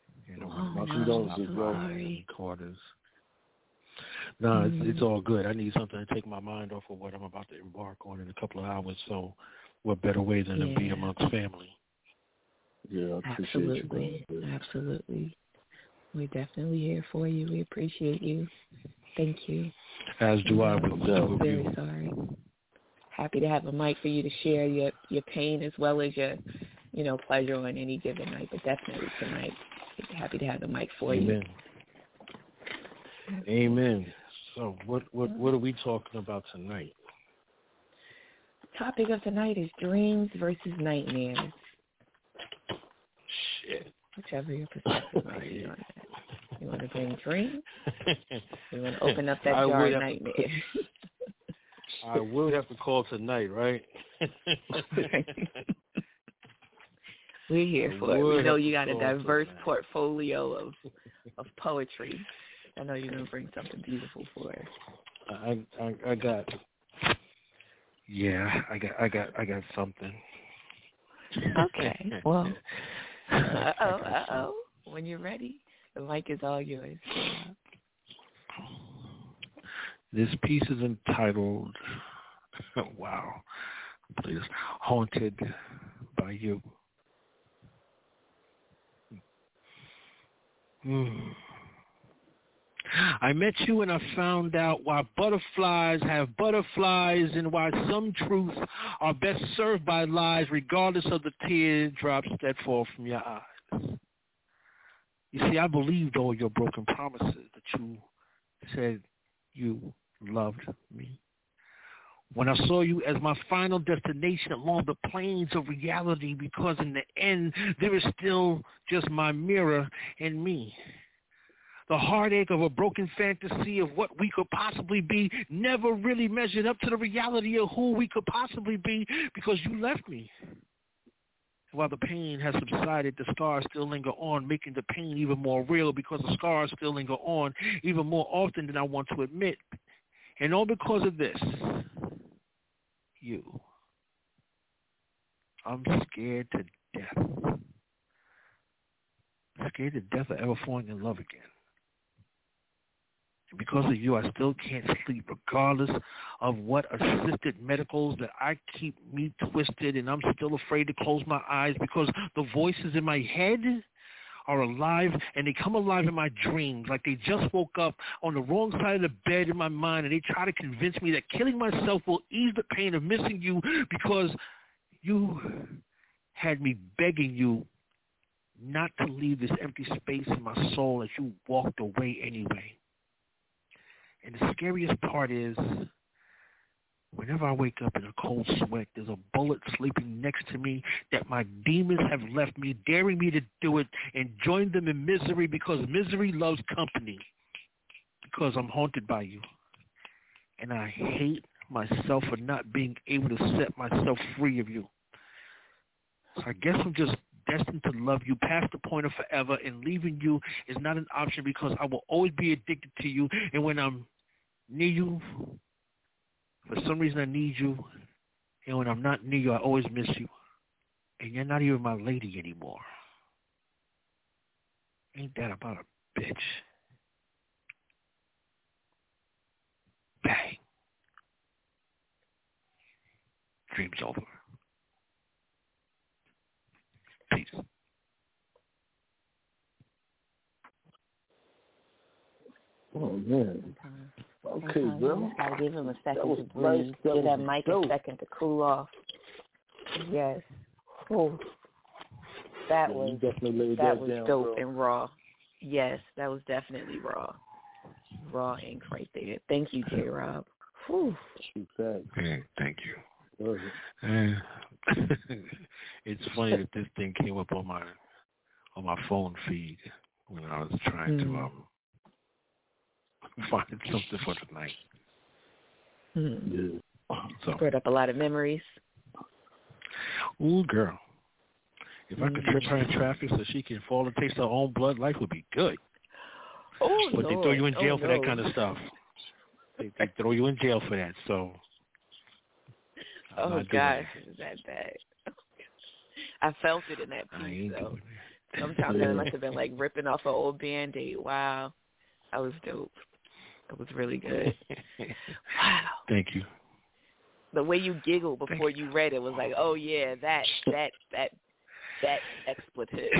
Sorry. Quarters. No, it's all good. I need something to take my mind off of what I'm about to embark on in a couple of hours. So, what better way than to be amongst family? Yeah, I appreciate you. Absolutely. We're definitely here for you. We appreciate you. Thank you. As do I. I'm very sorry. Happy to have a mic for you to share your pain as well as your, pleasure on any given night. But definitely tonight, happy to have the mic for you. Amen. So what are we talking about tonight? The topic of tonight is dreams versus nightmares. Shit. Whichever your perspective might be on that. You want to bring dreams? You want to open up that jar of nightmares? I will have to call tonight, right? We're here for it. We know you got a diverse portfolio of poetry. I know you're gonna bring something beautiful for us. I got something. Okay. Well. When you're ready, the mic is all yours. This piece is entitled, please, Haunted by You. I met you and I found out why butterflies have butterflies and why some truths are best served by lies regardless of the teardrops that fall from your eyes. You see, I believed all your broken promises that you said you loved me. When I saw you as my final destination along the plains of reality, because in the end, there is still just my mirror and me. The heartache of a broken fantasy of what we could possibly be never really measured up to the reality of who we could possibly be because you left me. While the pain has subsided, the scars still linger on, making the pain even more real because the scars still linger on even more often than I want to admit. And all because of this, you. I'm scared to death. I'm scared to death of ever falling in love again. And because of you, I still can't sleep, regardless of what assisted medicals that I keep me twisted, and I'm still afraid to close my eyes because the voices in my head are alive, and they come alive in my dreams, like they just woke up on the wrong side of the bed in my mind, and they try to convince me that killing myself will ease the pain of missing you because you had me begging you not to leave this empty space in my soul as you walked away anyway. And the scariest part is, whenever I wake up in a cold sweat, there's a bullet sleeping next to me that my demons have left me, daring me to do it and join them in misery because misery loves company, because I'm haunted by you. And I hate myself for not being able to set myself free of you. So I guess I'm just destined to love you past the point of forever, and leaving you is not an option because I will always be addicted to you. And when I'm near you, for some reason I need you. And when I'm not near you, I always miss you. And you're not even my lady anymore. Ain't that about a bitch? Bang. Dream's over. Peace. Oh, man. Okay, bro. Gotta give him a second to breathe. Give that mic a second to cool off. Yes. Oh, that was down, dope, bro. and raw. Yes, that was definitely raw. Raw ink right there. Thank you, J-Rob. Whew. Hey, thank you. It's funny that this thing came up on my phone feed when I was trying to find something for tonight. So brought up a lot of memories. Ooh, girl. If I could trip her in traffic so she can fall and taste her own blood, life would be good. Oh, but Lord. They throw you in jail for that kind of stuff. They throw you in jail for that, so. Oh, gosh, is that bad? I felt it in that piece, though. Sometimes it must have been like ripping off an old Band-Aid. Wow. That was dope. That was really good. Wow. Thank you. The way you giggled before you read it was like, oh, yeah, that expletive.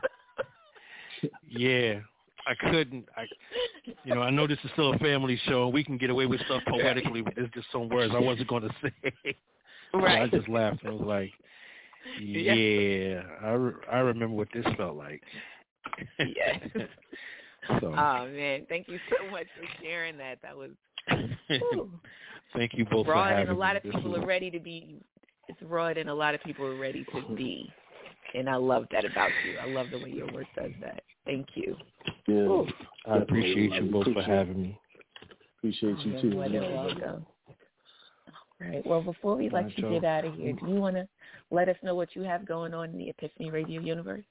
Yeah. I couldn't. I know this is still a family show. We can get away with stuff poetically, but there's just some words I wasn't going to say. Right. So I just laughed and was like, yeah, I remember what this felt like. Yes. So. Oh, man. Thank you so much for sharing that. That was Thank you both raw, for having and a lot me. of people are ready to be. It's raw, and a lot of people are ready to be. And I love that about you. I love the way your work does that. Thank you. Yeah, I appreciate you both for having me. Appreciate you too. You're welcome. All right. Well, before we let you get out of here, do you want to let us know what you have going on in the Epiphany Radio universe?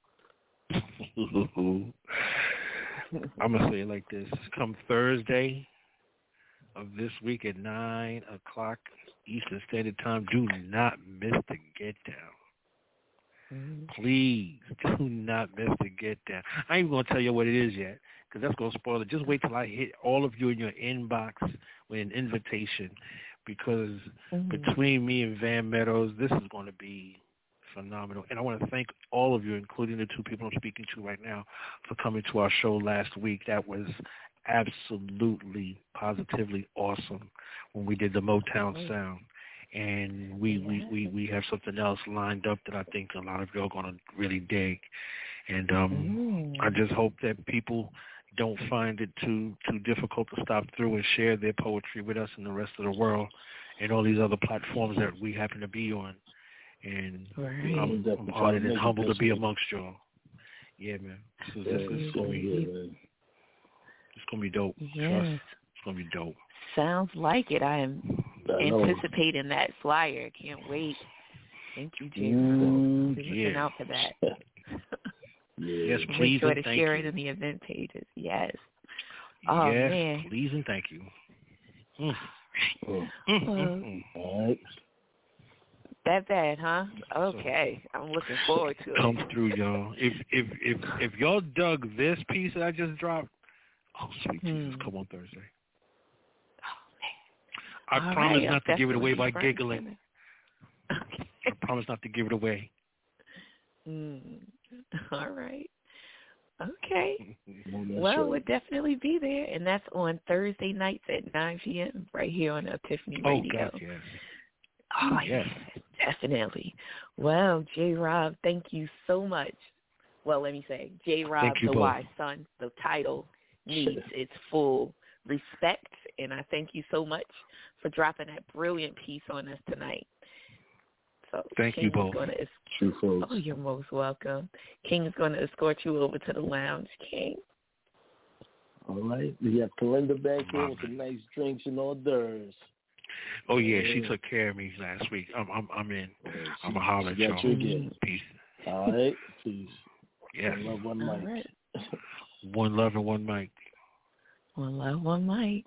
I'm going to say it like this. Come Thursday of this week at 9 o'clock Eastern Standard Time, do not miss the Get Down. Please do not miss the Get Down. I ain't even going to tell you what it is yet, because that's going to spoil it. Just wait till I hit all of you in your inbox with an invitation, because between me and Van Meadows, this is going to be phenomenal. And I want to thank all of you, including the two people I'm speaking to right now, for coming to our show last week. That was absolutely, positively awesome when we did the Motown Sound. And we have something else lined up that I think a lot of you are going to really dig. And I just hope that people don't find it too difficult to stop through and share their poetry with us and the rest of the world and all these other platforms that we happen to be on. And I'm honored and humbled to be amongst y'all. Yeah, man. It's going to be dope. Yes. Trust. It's going to be dope. Sounds like it. I am anticipating that flyer. Can't wait. Thank you, James. Looking out for that. Yes, please. Make sure and to share you. it in the event pages. Yes. Oh, yes, man. Please and thank you. All right. That bad, huh? Okay. I'm looking forward to it. Come through, y'all. If y'all dug this piece that I just dropped, oh, sweet Jesus, come on Thursday. I promise not to give it away by giggling. Okay. I promise not to give it away. All right. Okay. Well, we'll definitely be there, and that's on Thursday nights at 9 p.m. right here on Epiphany Radio. God, yes. Oh, yes, definitely. Well, J-Rob, thank you so much well, let me say, J-Rob, the Wise Son. The title needs its full respect, and I thank you so much for dropping that brilliant piece on us tonight. So thank King you both. Oh, you're most welcome. King is going to escort you over to the lounge, King. All right. We have Kalinda back here with some nice drinks and hors d'oeuvres. Oh yeah, she took care of me last week. I'm in. I'm a holler at y'all. Peace. All right. Peace. Yes. One love, one mic. Right. One love and one mic. One love, one mic.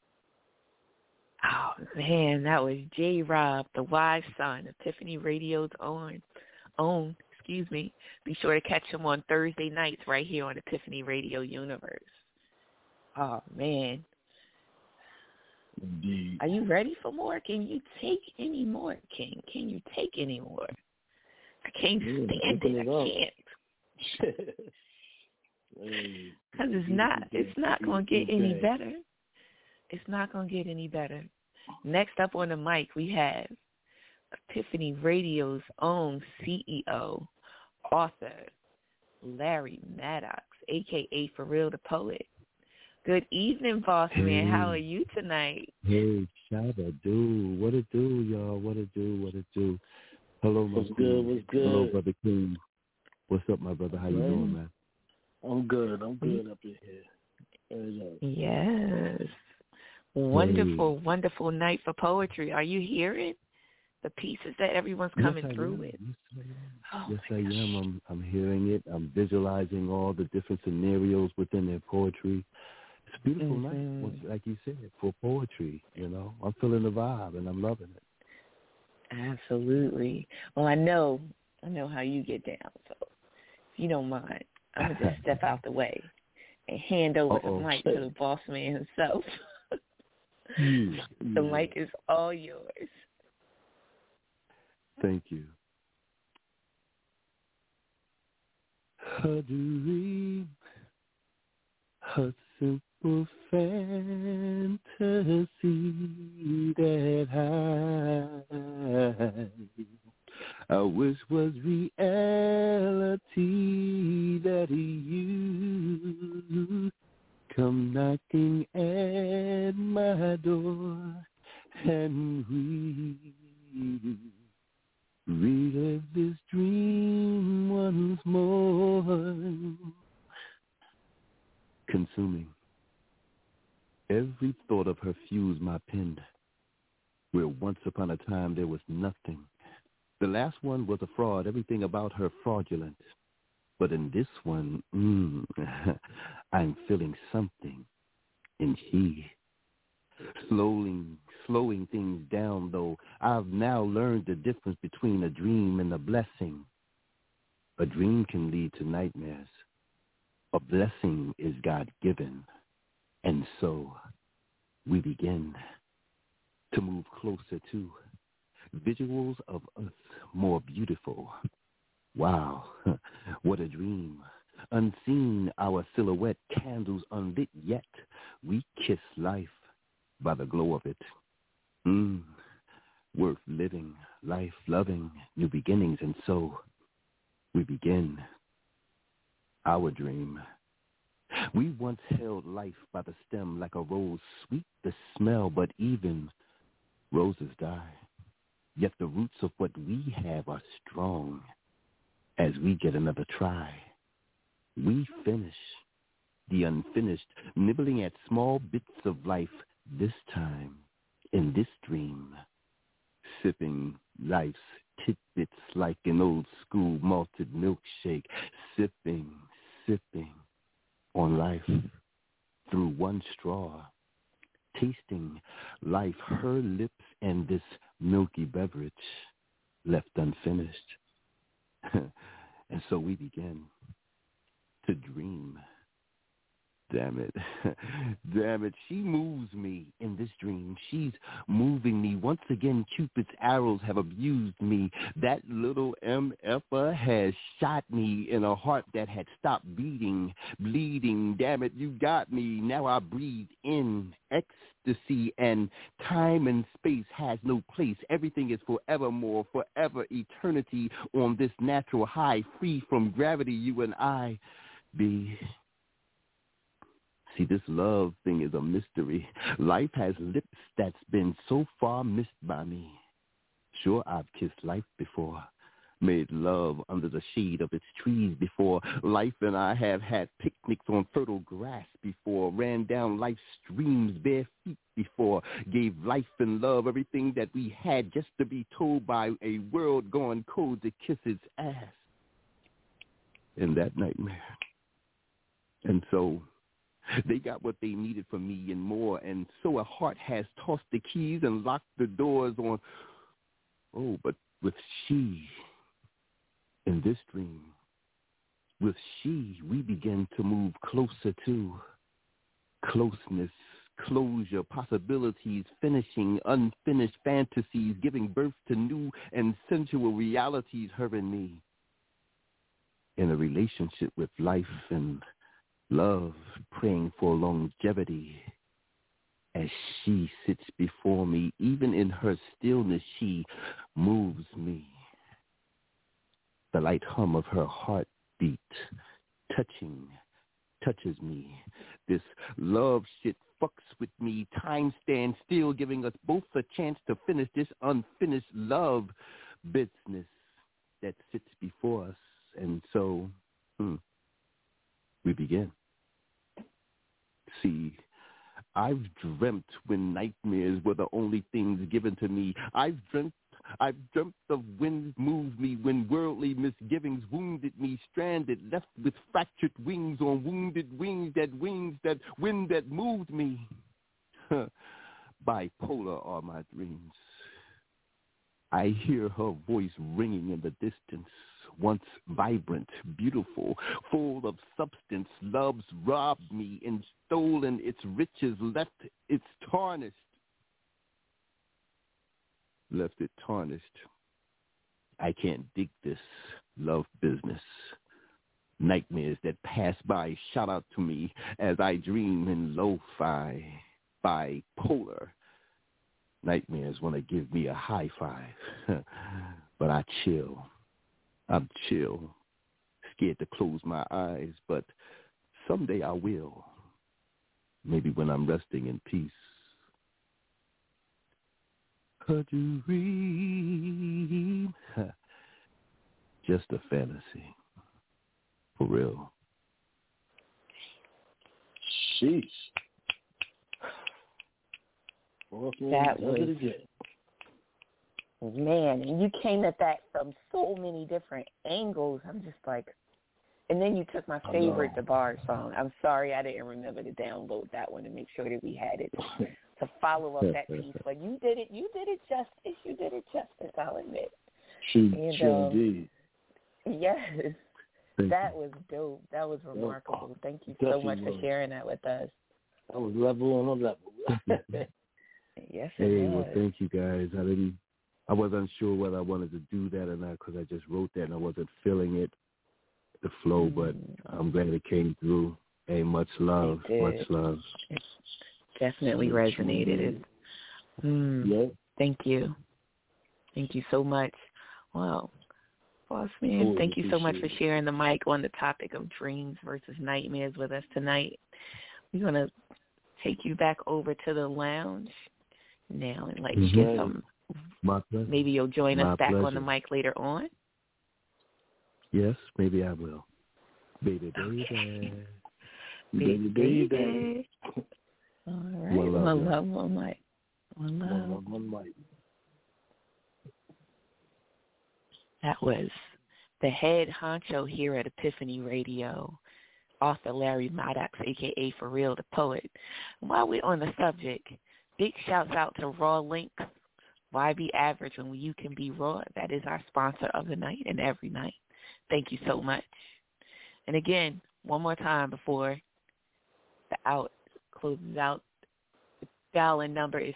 Oh man, that was J-Rob, the Wise Son, Epiphany Radio's own. Be sure to catch him on Thursday nights right here on Epiphany Radio Universe. Oh man. Indeed. Are you ready for more? Can you take any more, King? Can you take any more? I can't stand it. I can't. Because it's not going to get any better. It's not going to get any better. Next up on the mic, we have Epiphany Radio's own CEO, author, Larry Maddox, a.k.a. For Real the Poet. Good evening, boss man. How are you tonight? Hey, Shabba, what it do, y'all? What it do? Hello, my What's good? Hello, Brother King. What's up, my brother? How you doing, man? I'm good up in here. Yes. Wonderful night for poetry. Are you hearing the pieces that everyone's coming through with? Yes, I am. I'm hearing it. I'm visualizing all the different scenarios within their poetry. It's a beautiful night, like you said, for poetry. I'm feeling the vibe, and I'm loving it. Absolutely. Well, I know how you get down, so if you don't mind, I'm going to just step out the way and hand over the mic to the boss man himself. The mic is all yours. Thank you. A dream, a simple fantasy that I wish was reality, that you come knocking at my door and we relive this dream once more. Consuming. Every thought of her fused my pen, where once upon a time there was nothing. The last one was a fraud, everything about her fraudulent. But in this one, I'm feeling something. And she, slowing things down, though, I've now learned the difference between a dream and a blessing. A dream can lead to nightmares. A blessing is God-given. And so we begin to move closer to visuals of us more beautiful. Wow, what a dream. Unseen, our silhouette, candles unlit, yet we kiss life by the glow of it. Worth living, life loving, new beginnings, and so we begin our dream. We once held life by the stem like a rose, sweet the smell, but even roses die. Yet the roots of what we have are strong. As we get another try, we finish the unfinished, nibbling at small bits of life, this time in this dream, sipping life's tidbits like an old school malted milkshake, sipping on life through one straw, tasting life, her lips, and this milky beverage left unfinished. And so we begin to dream. Damn it, she moves me in this dream. She's moving me. Once again, Cupid's arrows have abused me. That little MFer has shot me in a heart that had stopped beating, bleeding. Damn it, you got me. Now I breathe in ecstasy. ecstasy, and time and space has no place. Everything is forevermore, forever eternity on this natural high, free from gravity, you and I be. See, this love thing is a mystery. Life has lips that's been so far missed by me. Sure, I've kissed life before, made love under the shade of its trees before. Life and I have had picnics on fertile grass before, ran down life's streams bare feet before, gave life and love everything that we had just to be told by a world gone cold to kiss its ass. In that nightmare. And so they got what they needed from me and more, and so a heart has tossed the keys and locked the doors on. Oh, but with she, in this dream, with she, we begin to move closer to closeness, closure, possibilities, finishing unfinished fantasies, giving birth to new and sensual realities, her and me, in a relationship with life and love, praying for longevity. As she sits before me, even in her stillness, she moves me. The light hum of her heartbeat touches me. This love shit fucks with me. Time stands still, giving us both a chance to finish this unfinished love business that sits before us. And so, we begin. See, I've dreamt when nightmares were the only things given to me. I've dreamt of winds moved me, when worldly misgivings wounded me, stranded, left with fractured wings on wounded wings, that wind that moved me. Bipolar are my dreams. I hear her voice ringing in the distance. Once vibrant, beautiful, full of substance, love's robbed me and stolen its riches, left it tarnished. I can't dig this love business. Nightmares that pass by shout out to me as I dream in lo-fi, bipolar. Nightmares want to give me a high five, but I chill. I'm chill, scared to close my eyes, but someday I will. Maybe when I'm resting in peace. A dream, just a fantasy, for real. Sheesh. That was man, and you came at that from so many different angles. I'm just like, and then you took my favorite DeBarge song. I'm sorry I didn't remember to download that one to make sure that we had it to follow up that piece. But you did it justice, I'll admit. She did. Yes. That was dope. That was remarkable. Thank you so much for sharing that with us. That was level on a level. Yes, hey, well, thank you guys. I wasn't sure whether I wanted to do that or not because I just wrote that and I wasn't feeling it, the flow, but I'm glad it came through. Hey, much love. Much love. It definitely resonated. Thank you. Thank you so much. Wow. Boss man, thank you so much for sharing the mic on the topic of dreams versus nightmares with us tonight. We're going to take you back over to the lounge now and let you get some. Maybe you'll join us back on the mic later on. Yes, maybe I will. Baby. All right. One love, one mic. That was the head honcho here at Epiphany Radio, author Larry Maddox, a.k.a. For Real the Poet. And while we're on the subject, big shouts out to Raw Links. Why be average when you can be raw? That is our sponsor of the night and every night. Thank you so much. And again, one more time before the out closes out, the dial-in number is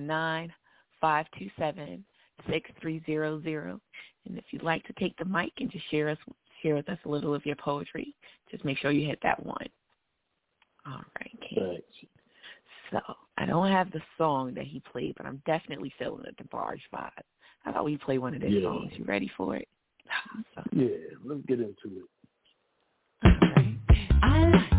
319-527-6300. And if you'd like to take the mic and just share with us a little of your poetry, just make sure you hit that one. All right, King. So I don't have the song that he played, but I'm definitely feeling it, the Barge vibe. How about we play one of their songs? You ready for it? Yeah, let's get into it. All right.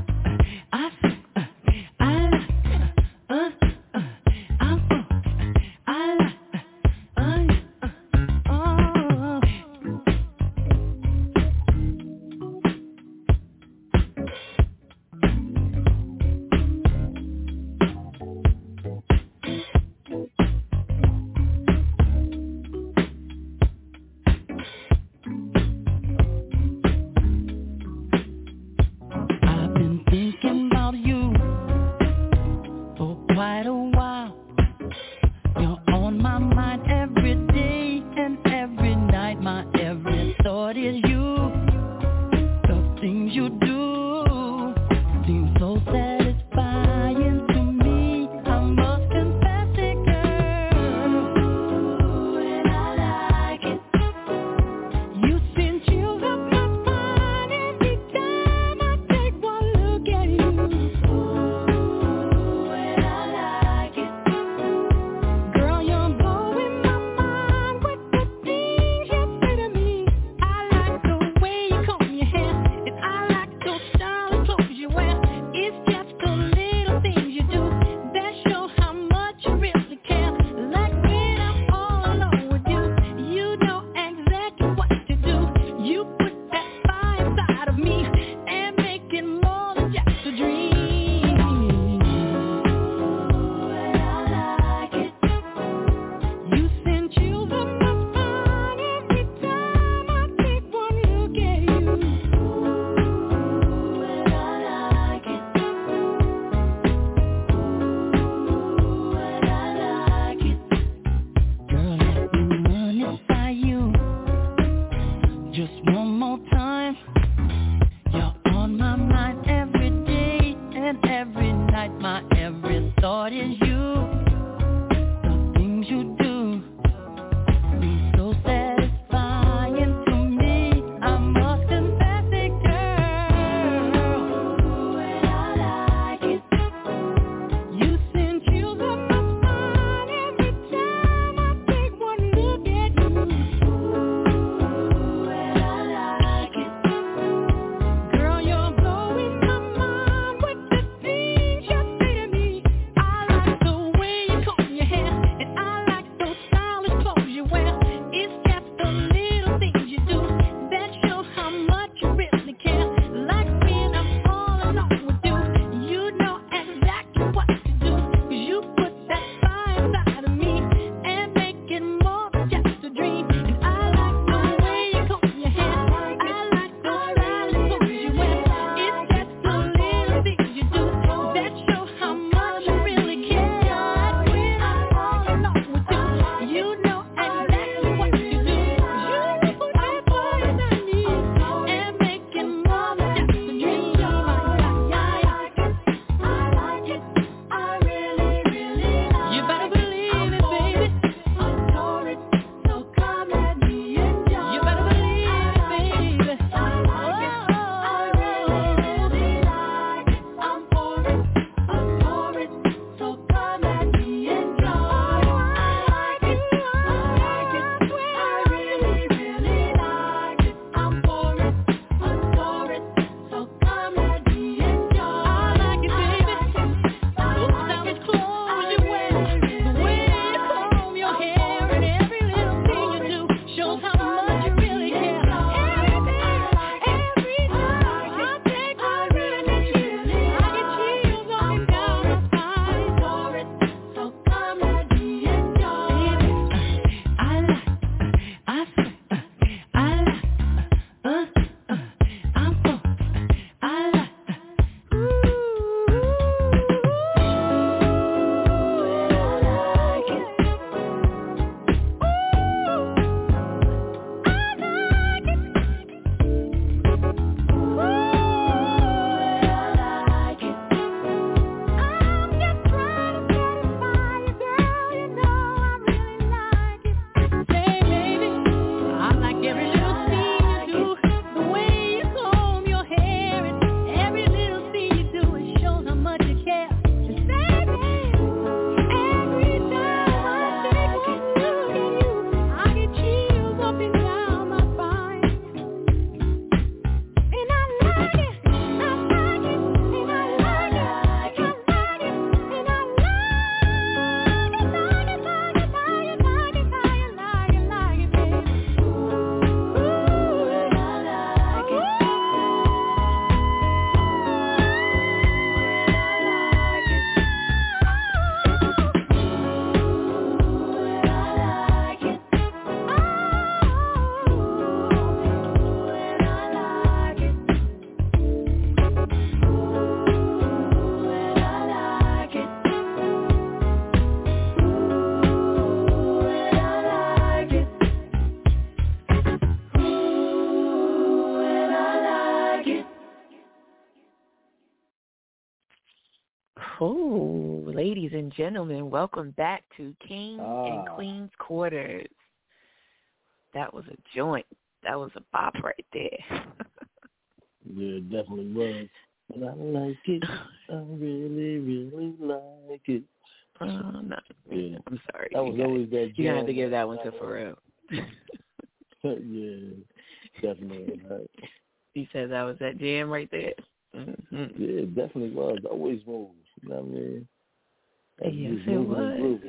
Oh, ladies and gentlemen, welcome back to King and Queen's Quarters. That was a joint. That was a bop right there. Yeah, it definitely was. And I like it. I really, really like it. No. Yeah. I'm sorry. That was always that jam. You have to give that one to Pharrell. Yeah, definitely. Right. He said that was that jam right there. Mm-hmm. Yeah, it definitely was. Always moved. You know what I mean? Yes, it was.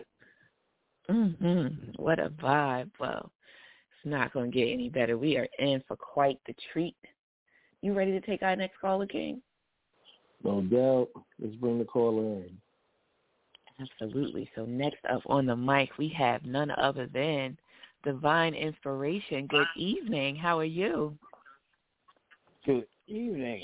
What a vibe. Well, it's not going to get any better. We are in for quite the treat. You ready to take our next caller, King? No doubt. Let's bring the caller in. Absolutely. So next up on the mic, we have none other than Divine Inspiration. Good evening. How are you? Good evening.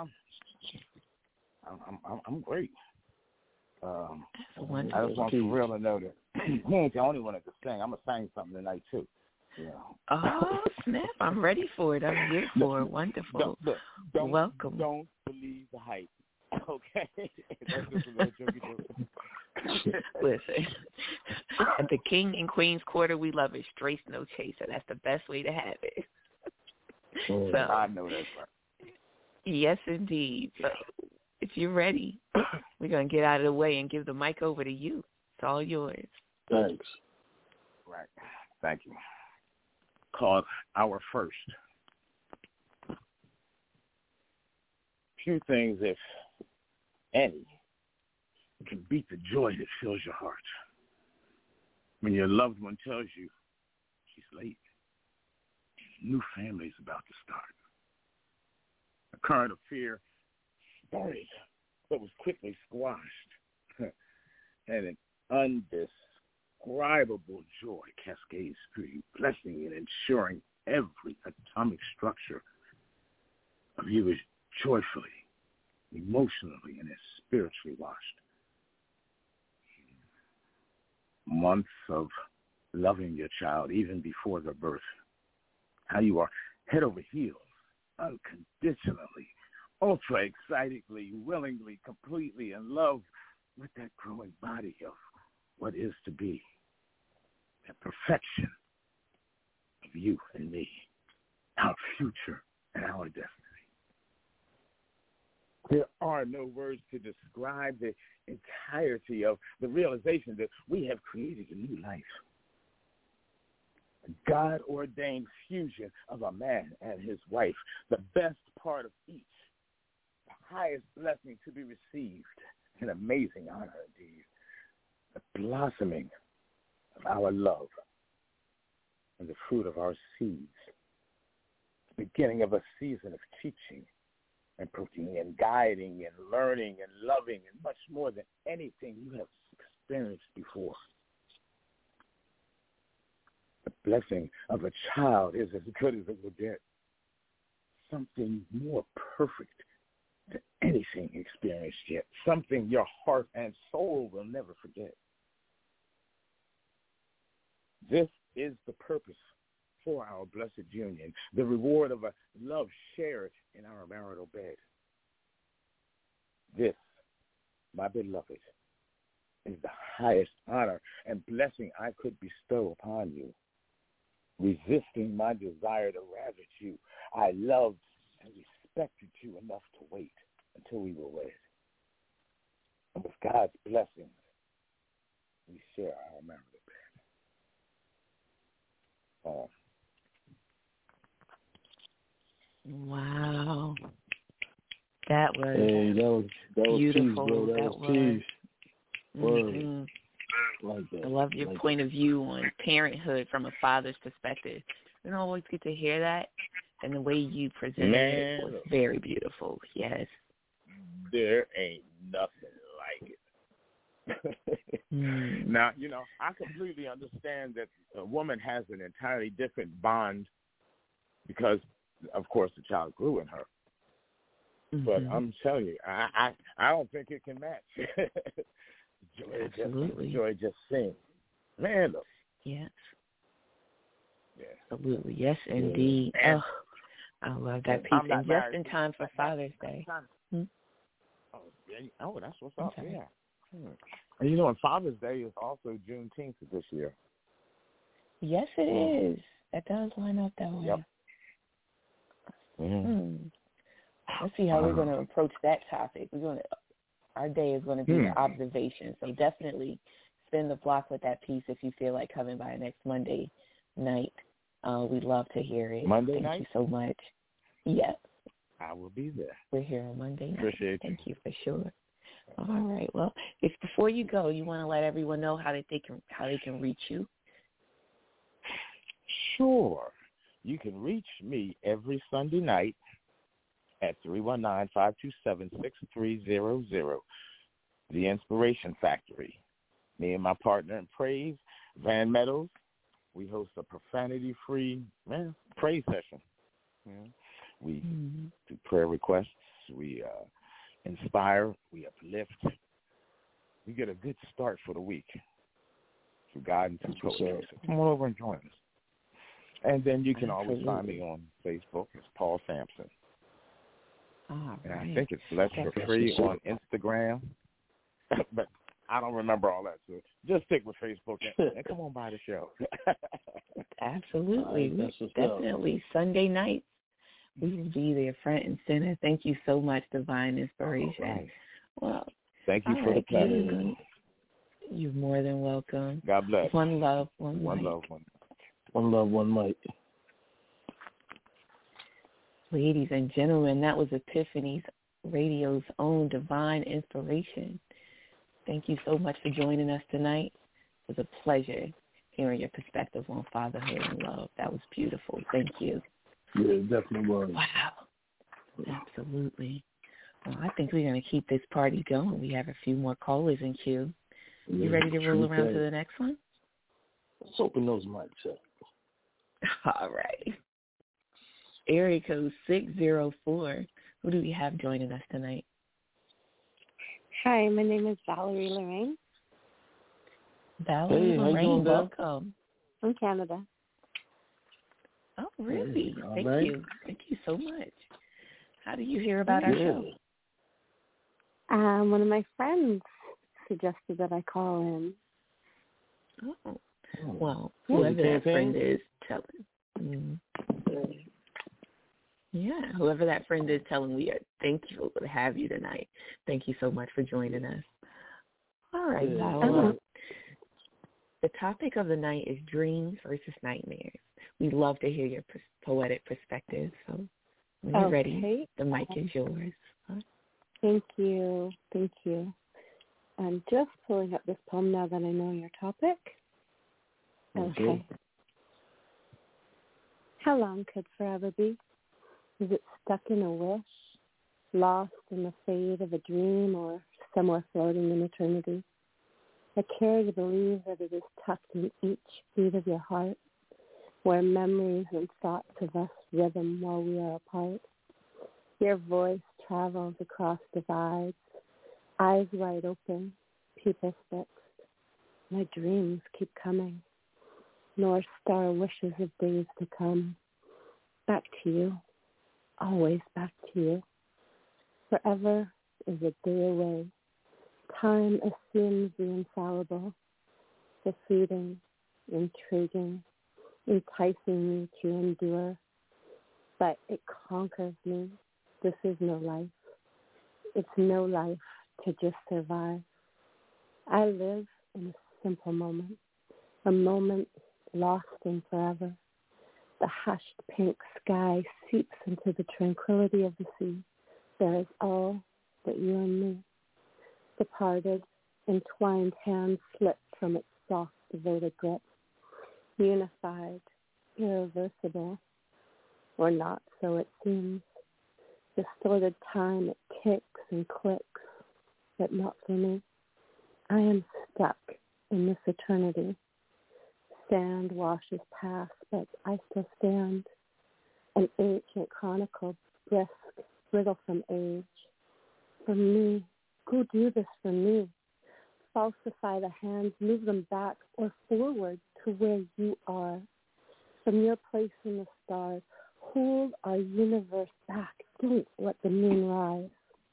I'm great. I just want Pharrell to know that he ain't the only one that can sing. I'm going to sing something tonight, too. Yeah. Oh, snap. I'm ready for it. I'm here for it. Wonderful. Welcome. Don't believe the hype. Okay? That's just a little jokey. Listen, at the King and Queen's Quarter, we love it. Straight, no chaser. That's the best way to have it. So, I know that's right. Yes, indeed. So, if you're ready, we're going to get out of the way and give the mic over to you. It's all yours. Thanks. Right. Thank you. Called Our First. Few things, if any, can beat the joy that fills your heart when your loved one tells you she's late. A new family's about to start. A current of fear started, but was quickly squashed. And an indescribable joy cascades through you, blessing and ensuring every atomic structure of you is joyfully, emotionally, and is spiritually washed. Months of loving your child even before their birth. How you are head over heels, unconditionally, ultra excitedly, willingly, completely in love with that growing body of what is to be. That perfection of you and me, our future and our destiny. There are no words to describe the entirety of the realization that we have created a new life. A God-ordained fusion of a man and his wife, the best part of each, the highest blessing to be received, an amazing honor indeed, the blossoming of our love and the fruit of our seeds, the beginning of a season of teaching and protein and guiding and learning and loving and much more than anything you have experienced before. The blessing of a child is as good as it will get. Something more perfect than anything experienced yet. Something your heart and soul will never forget. This is the purpose for our blessed union, the reward of a love shared in our marital bed. This, my beloved, is the highest honor and blessing I could bestow upon you. Resisting my desire to ravage you, I loved and respected you enough to wait until we were wed. And with God's blessings, we share our marital bed. Wow. That was, that beautiful. Was peace, bro. That was peace. Mm-hmm. Like that. I love your point of view on parenthood from a father's perspective. We don't always get to hear that, and the way you presented it was very beautiful. Yes. There ain't nothing like it. Now, I completely understand that a woman has an entirely different bond because, of course, the child grew in her. Mm-hmm. But I'm telling you, I don't think it can match. Joy just sings. Man, look. Yes. Yeah. Absolutely. Yes, indeed. Yeah. Oh, I love that piece. And just in time for Father's Day. Oh, that's what's up. Okay. Yeah. And and Father's Day is also Juneteenth this year. Yes, it is. That does line up that way. Yep. Let's see how we're going to approach that topic. Our day is going to be the observation. So definitely spin the block with that piece if you feel like coming by next Monday night. We'd love to hear it. Monday night? Thank you so much. Yes. I will be there. We're here on Monday night. Appreciate Thank you for sure. All right. Well, if before you go, you want to let everyone know how they can reach you. Sure. You can reach me every Sunday night at 319-527-6300. The Inspiration Factory. Me and my partner in praise, Van Meadows, we host a profanity-free praise session. We do prayer requests. We inspire. We uplift. We get a good start for the week through God and through poetry. So come on over and join us. And then you can always find me on Facebook as Paul Sampson. All right. And I think it's Blessed for Free on Instagram. But I don't remember all that. So just stick with Facebook and come on by the show. Absolutely. Definitely. Sunday nights, we will be there front and center. Thank you so much, Divine Inspiration. Right. Well, thank you for the pleasure. You're more than welcome. God bless. One love, one mic. One love, one mic. Ladies and gentlemen, that was Epiphany's Radio's own Divine Inspiration. Thank you so much for joining us tonight. It was a pleasure hearing your perspective on fatherhood and love. That was beautiful. Thank you. Yeah, it definitely was. Wow. Absolutely. Well, I think we're going to keep this party going. We have a few more callers in queue. You ready to roll around to the next one? Let's open those mics up. All right. Area code 604. Who do we have joining us tonight? Hi, my name is Valerie Lorraine. Valerie Lorraine, welcome. From Canada. Oh, really? Thank you. Thank you so much. How do you hear about our show? One of my friends suggested that I call in. Oh. Well, whoever that friend is, tell him. Yeah, whoever that friend is, tell him we are thankful to have you tonight. Thank you so much for joining us. All right, Val. The topic of the night is dreams versus nightmares. We'd love to hear your poetic perspective. So when you're ready, the mic is yours. Thank you. Thank you. I'm just pulling up this poem now that I know your topic. Okay. How long could forever be? Is it stuck in a wish, lost in the fade of a dream, or somewhere floating in eternity? I care to believe that it is tucked in each beat of your heart, where memories and thoughts of us rhythm while we are apart. Your voice travels across divides, eyes wide open, pupils fixed. My dreams keep coming, North Star wishes of days to come. Back to you, always back to you. Forever is a day away. Time assumes the infallible, defeating, intriguing, enticing me to endure. But it conquers me. This is no life. It's no life to just survive. I live in a simple moment, a moment lost in forever. The hushed pink sky seeps into the tranquility of the sea. There is all but you and me. Departed, entwined hands slip from its soft, devoted grip. Unified, irreversible, or not, so it seems. Distorted time, it kicks and clicks, but not for me. I am stuck in this eternity. Sand washes past, but I still stand. An ancient chronicle, brisk, brittle from age. For me, go do this for me. Falsify the hands, move them back or forward to where you are. From your place in the stars, hold our universe back. Don't let the moon rise.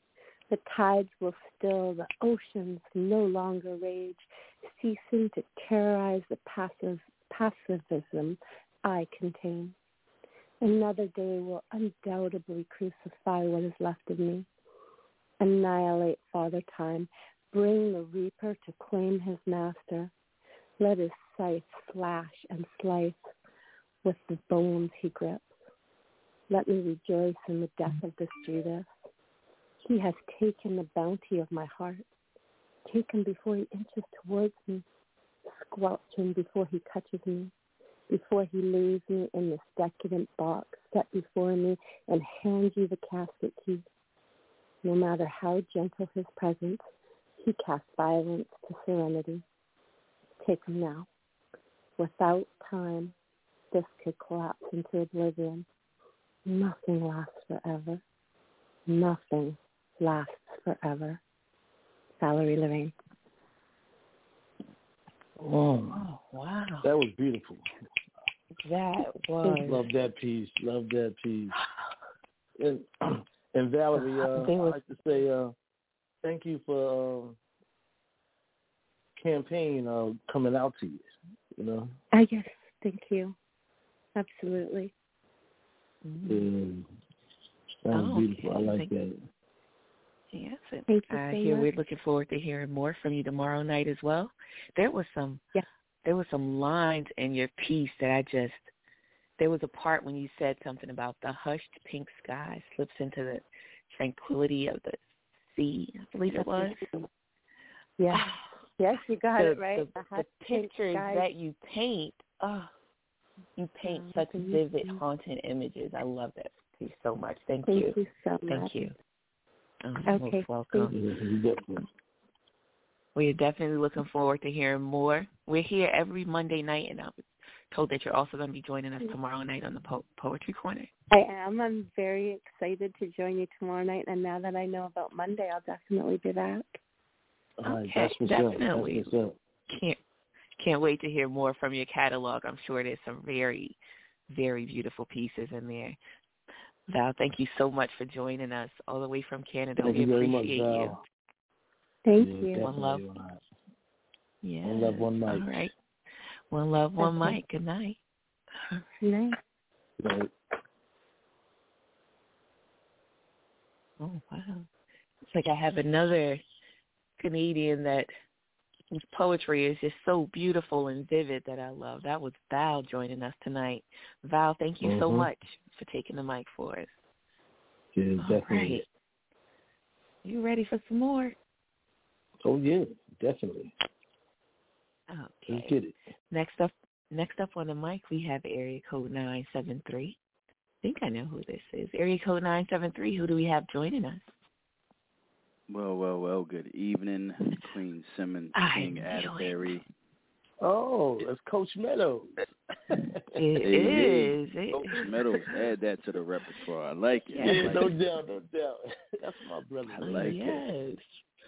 The tides will still, the oceans no longer rage, ceasing to terrorize the pacifism I contain. Another day will undoubtedly crucify what is left of me. Annihilate Father Time, bring the reaper to claim his master. Let his scythe slash and slice with the bones he grips. Let me rejoice in the death of this Judas. He has taken the bounty of my heart, taken before he inches towards me, squelch him before he touches me, before he lays me in this decadent box set before me and hands you the casket key. No matter how gentle his presence, he casts violence to serenity. Take him now. Without time, this could collapse into oblivion. Nothing lasts forever. Nothing lasts forever. Valerie Lorraine. Oh, wow. That was beautiful. That was. Love that piece. Love that piece. And Valerie, I'd like to say thank you for campaign coming out to you, you know? Yes, thank you. Absolutely. That was beautiful. I like that. Yes, thank you so much. We're looking forward to hearing more from you tomorrow night as well. There was some lines in your piece that there was a part when you said something about the hushed pink sky slips into the tranquility of the sea, I believe it was. Yeah. Yes, you got it right. The pictures that you paint, you paint such vivid, haunted images. I love that piece so much. Thank you. Thank you so much. Thank you. Okay. Most welcome. We are definitely looking forward to hearing more. We're here every Monday night, and I was told that you're also going to be joining us tomorrow night on the Poetry Corner. I am. I'm very excited to join you tomorrow night, and now that I know about Monday, I'll definitely be back. Okay, definitely. Can't wait to hear more from your catalog. I'm sure there's some very, very beautiful pieces in there. Val, thank you so much for joining us all the way from Canada. We appreciate you. Thank you. One love. Yeah. One love, one mic. All right. One love, one mic. Good night. Good night. Good night. Oh, wow. It's like I have another Canadian whose poetry is just so beautiful and vivid that I love. That was Val joining us tonight. Val, thank you so much for taking the mic for us. Yeah, definitely. Right. You ready for some more? Oh, yeah, definitely. Okay. Let's get it. Next up on the mic, we have area code 973. I think I know who this is. Area code 973, who do we have joining us? Well, good evening, Queen Simmons, King Atterbury. Oh, that's Coach Meadows. It is. Coach Meadows, add that to the repertoire. I like it. Yeah, no doubt. That's my brother. I like it.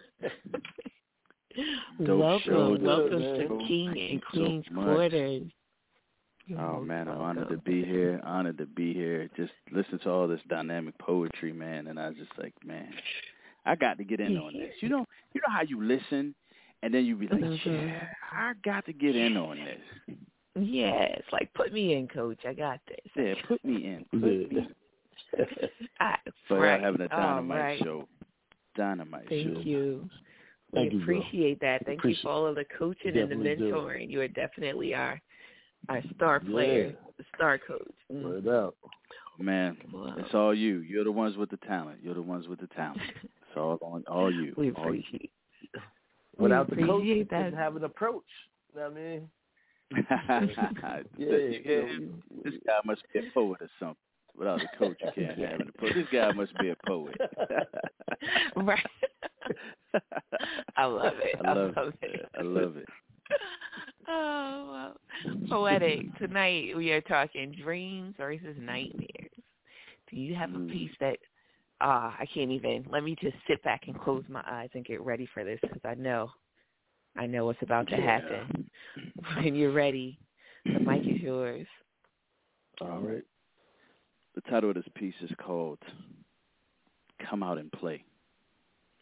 Welcome to King and Queen's Quarters. Oh, man, I'm honored to be here. Just listen to all this dynamic poetry, man, and I was just like, man, I got to get in on this. You know how you listen, and then you be like, yeah, I got to get in on this. Yeah, it's like, put me in, Coach. I got this. Yeah, put me in. But right. Having a dynamite show. Thank you. We appreciate that. Thank you for all of the coaching and the mentoring. You are definitely our star player, the star coach. Word up. Man, it's all you. You're the ones with the talent. It's all you. We appreciate it. Without the coach, you couldn't have an approach. You know what I mean? This guy must be a poet or something. Without a coach, you can't have an approach. This guy must be a poet. Right. I love it. I love it. Oh, well. Poetic. Tonight we are talking dreams versus nightmares. Do you have a piece that, I can't even, let me just sit back and close my eyes and get ready for this because I know what's about to happen. When you're ready, the mic is yours. All right. The title of this piece is called Come Out and Play.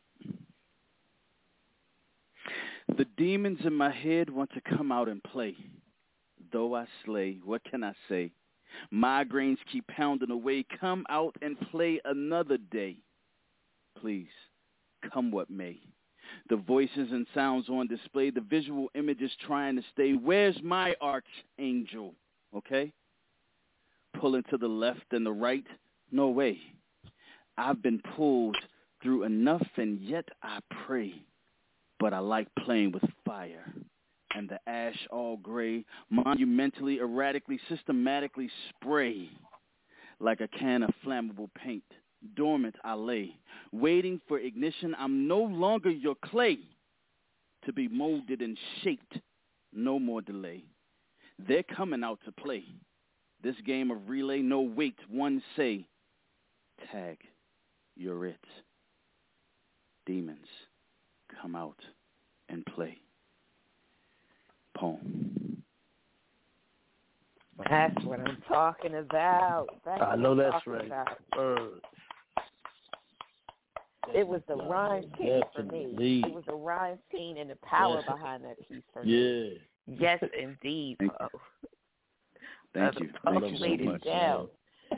The demons in my head want to come out and play. Though I slay, what can I say? Migraines keep pounding away. Come out and play another day. Please, come what may. The voices and sounds on display, the visual images trying to stay. Where's my archangel? Okay? Pulling to the left and the right? No way. I've been pulled through enough, and yet I pray. But I like playing with fire. And the ash all gray, monumentally, erratically, systematically spray like a can of flammable paint. Dormant I lay, waiting for ignition. I'm no longer your clay, to be molded and shaped. No more delay. They're coming out to play. This game of relay, no wait, one say, tag, you're it. Demons, come out and play. Poem. That's what I'm talking about. I know that's right. It was the rhyme piece for me. It was the rhyme scene and the power behind that piece for me. Yes, indeed. Thank you. Thank you so much. Down.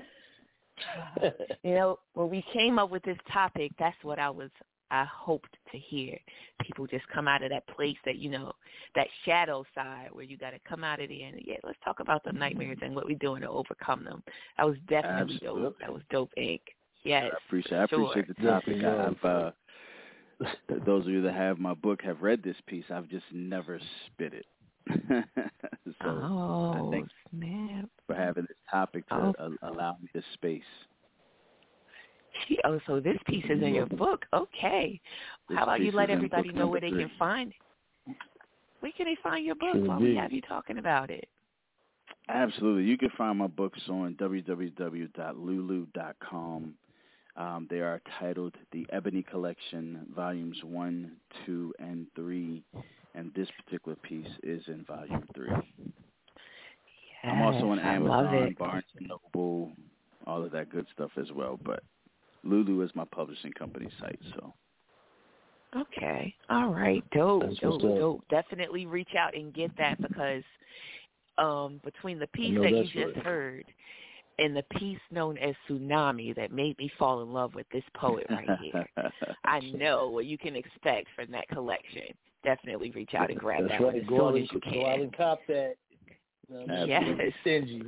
You know, when we came up with this topic, that's what I hoped to hear. People just come out of that place that, you know, that shadow side where you got to come out of there and, let's talk about the nightmares and what we're doing to overcome them. That was definitely dope. That was dope, Ink. Yes. I appreciate the topic. Those of you that have my book have read this piece. I've just never spit it. I thank you for having this topic to allow me the space. Oh, so this piece is in your book. Okay. How about you let everybody know where they can find it? Where can they find your book while we have you talking about it? Absolutely. You can find my books on www.lulu.com. They are titled The Ebony Collection, Volumes 1, 2, and 3. And this particular piece is in Volume 3. Yes, I'm also on Amazon, Barnes & Noble, all of that good stuff as well. But Lulu is my publishing company site, so. Okay. All right. Dope. Definitely reach out and get that because between the piece that you just heard and the piece known as Tsunami that made me fall in love with this poet right here, I know what you can expect from that collection. Definitely reach out and grab that one as soon as you can. Go out and cop that. Yes. Stingy.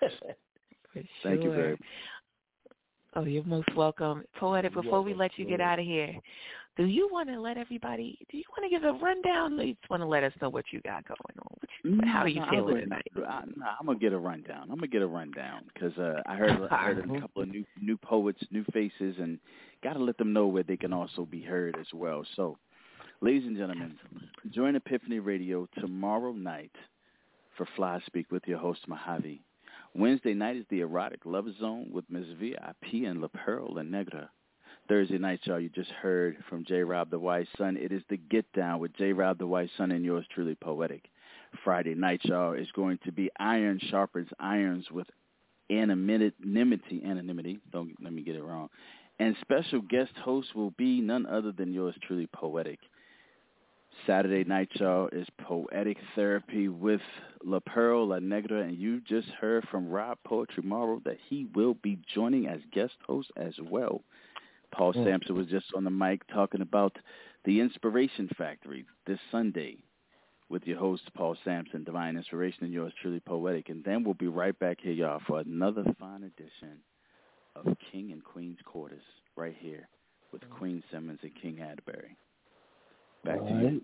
Thank you very much. Oh, you're most welcome. Poetic, before we let you get out of here, do you want to give a rundown or you just want to let us know what you got going on? How are you feeling tonight? I'm going to get a rundown because I heard a couple of new poets, new faces, and got to let them know where they can also be heard as well. So, ladies and gentlemen, join Epiphany Radio tomorrow night for Fly Speak with your host, Mojave. Wednesday night is the Erotic Love Zone with Ms. VIP and La Pearl and Negra. Thursday night, y'all, you just heard from J. Rob the Wise Son. It is the Get Down with J. Rob the Wise Son and yours truly, Poetic. Friday night, y'all, is going to be Iron Sharpens Irons with anonymity. Don't let me get it wrong. And special guest host will be none other than yours truly, Poetic. Saturday night, y'all, is Poetic Therapy with La Pearl, La Negra, and you just heard from Rob Poetry Morrow that he will be joining as guest host as well. Paul Sampson was just on the mic talking about the Inspiration Factory this Sunday with your host, Paul Sampson, Divine Inspiration, and yours truly, Poetic. And then we'll be right back here, y'all, for another fine edition of King and Queen's Quarters right here with Queen Simmons and King Atterbury. Back to you.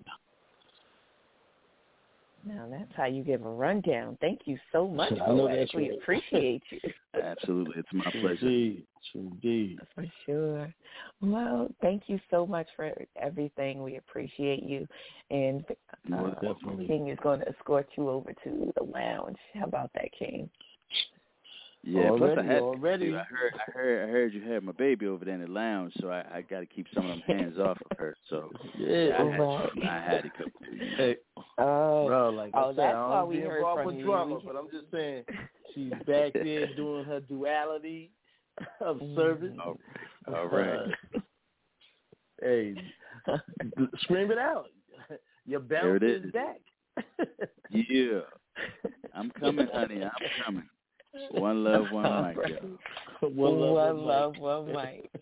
Now, that's how you give a rundown. Thank you so much, Poetic. We appreciate you. Absolutely. It's my pleasure. Indeed. For sure. Well, thank you so much for everything. We appreciate you. And King is going to escort you over to the lounge. How about that, King? Yeah, plus I heard you had my baby over there in the lounge, so I got to keep some of them hands off of her. So I had to come to you. Hey, bro, like I said, that's I why don't we be heard involved from with you. drama, but I'm just saying she's back there doing her duality of service. All right. Hey, scream it out. Your bounce is back. Yeah. I'm coming, honey. I'm coming. One love, one mic. Right. One love, one mic.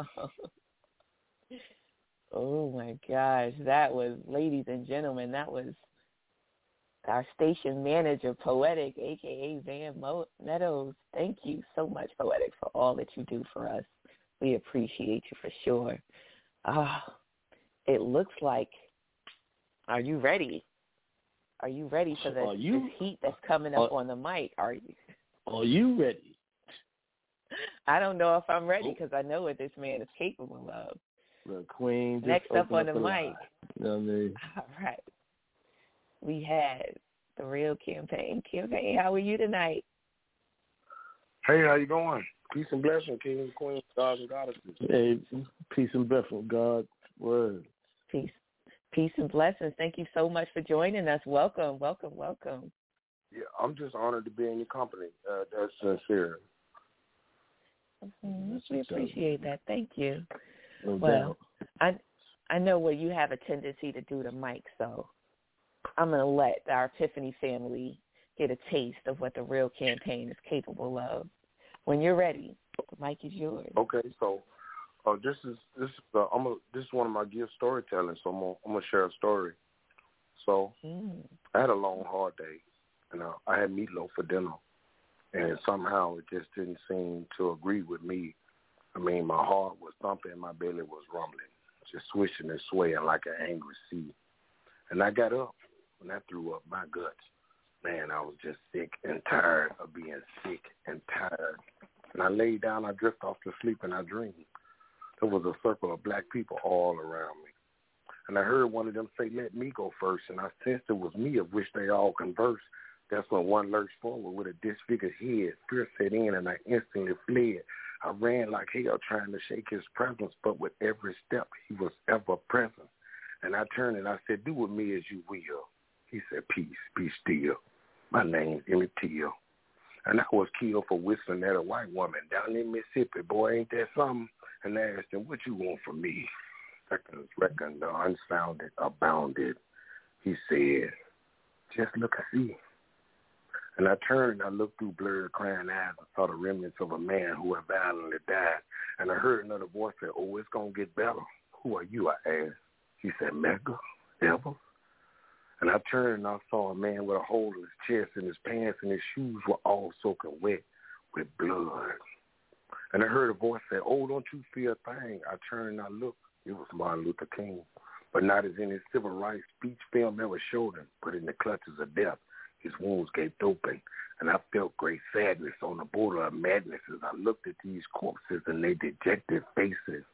Oh, my gosh. That was, ladies and gentlemen, that was our station manager, Poetic, a.k.a. Van Meadows. Thank you so much, Poetic, for all that you do for us. We appreciate you for sure. It looks like, are you ready? Are you ready for this heat that's coming up on the mic? Are you ready? I don't know if I'm ready because I know what this man is capable of. The Queen. Next up on the mic. You know what I mean? All right. We had the Real Campaign. Campaign, how are you tonight? Hey, how you doing? Peace and blessing, kings, queens, gods, and goddesses. Hey, peace and blessing, God. Word. Peace and blessings. Thank you so much for joining us. Welcome. Yeah, I'm just honored to be in your company. That's sincere. We appreciate that. Thank you. No well, doubt. I know where you have a tendency to do the mic, so I'm going to let our Epiphany family get a taste of what the Real Campaign is capable of. When you're ready, the mic is yours. Okay, so this is one of my gifts, storytelling. So I'm gonna share a story. So I had a long, hard day, and I had meatloaf for dinner, and somehow it just didn't seem to agree with me. I mean, my heart was thumping, my belly was rumbling, just swishing and swaying like an angry sea. And I got up, and I threw up my guts. Man, I was just sick and tired of being sick and tired. And I laid down, I drifted off to sleep, and I dreamed. There was a circle of black people all around me. And I heard one of them say, "Let me go first." And I sensed it was me, of which they all conversed. That's when one lurched forward with a disfigured head. Fear set in, and I instantly fled. I ran like hell trying to shake his presence, but with every step, he was ever present. And I turned and I said, "Do with me as you will." He said, "Peace, be still. My name's Emmett Till." And I was killed for whistling at a white woman down in Mississippi. Boy, ain't that something? And I asked him, "What you want from me?" Seconds reckoned, the unsounded abounded. He said, "Just look and see." And I turned and I looked through blurred, crying eyes and saw the remnants of a man who had violently died. And I heard another voice say, "Oh, it's going to get better." "Who are you?" I asked. He said, "Medgar Evers." And I turned and I saw a man with a hole in his chest, and his pants and his shoes were all soaking wet with blood. And I heard a voice say, "Oh, don't you fear a thing." I turned and I looked. It was Martin Luther King, but not as in his civil rights speech film ever showed him, but in the clutches of death. His wounds gaped open, and I felt great sadness on the border of madness as I looked at these corpses and their dejected faces.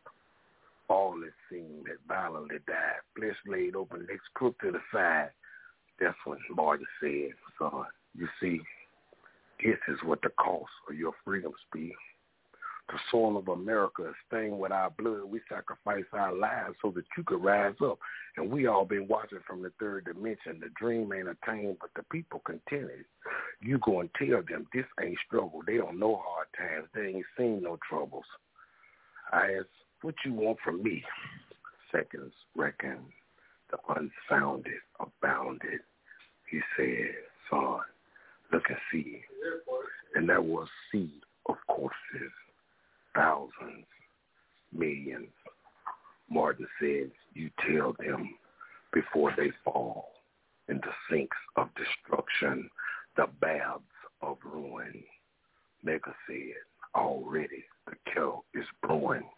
All it seemed had violently died, flesh laid open, legs crooked to the side. That's when Martin said, "Son, you see, this is what the cost of your freedoms be. The soil of America is stained with our blood. We sacrifice our lives so that you could rise up. And we all been watching from the third dimension. The dream ain't attained, but the people contented. You go and tell them this ain't struggle. They don't know hard times. They ain't seen no troubles." I asked, "What you want from me?" Seconds reckoned, the unsounded abounded. He said, "Son, look and see." And there was sea of corpses. Thousands, millions. Martin said, "You tell them before they fall in the sinks of destruction, the baths of ruin." Medgar said, "Already the kettle is brewing."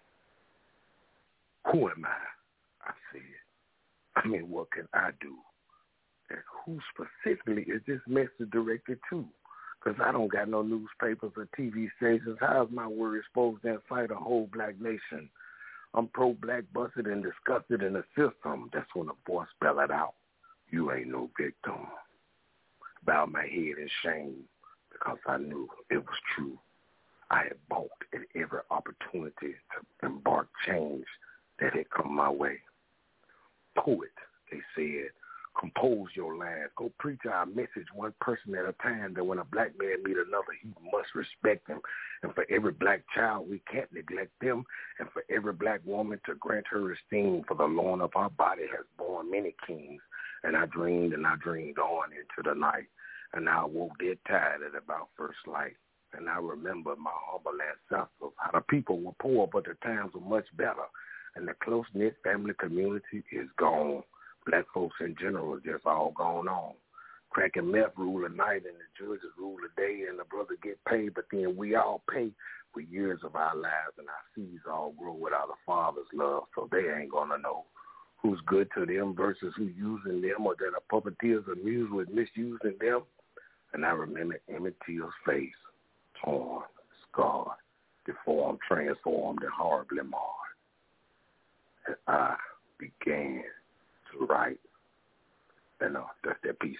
Who am I said. I mean, what can I do? And who specifically is this message directed to? Because I don't got no newspapers or TV stations. How is my word supposed to incite a whole black nation? I'm pro-black, busted, and disgusted in the system. That's when the voice spelled it out. You ain't no victim. Bowed my head in shame because I knew it was true. I had balked at every opportunity to embark change that had come my way. Poet, they said, compose your lines. Go preach our message one person at a time, that when a black man meet another, he must respect him. And for every black child, we can't neglect them. And for every black woman to grant her esteem, for the Lord of our body has borne many kings. And I dreamed on into the night. And I woke dead tired at about first light. And I remember my humble ancestors, how the people were poor, but the times were much better. And the close-knit family community is gone. Black folks in general are just all gone on. Crack and meth rule the night and the judges rule the day, and the brother get paid, but then we all pay for years of our lives, and our seeds all grow without a father's love, so they ain't going to know who's good to them versus who using them, or that a puppeteers amused with misusing them. And I remember Emmett Till's face, torn, scarred, deformed, transformed, and horribly marred. And I began to write. And that's that piece.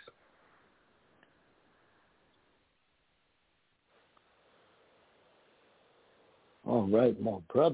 All right, my brother.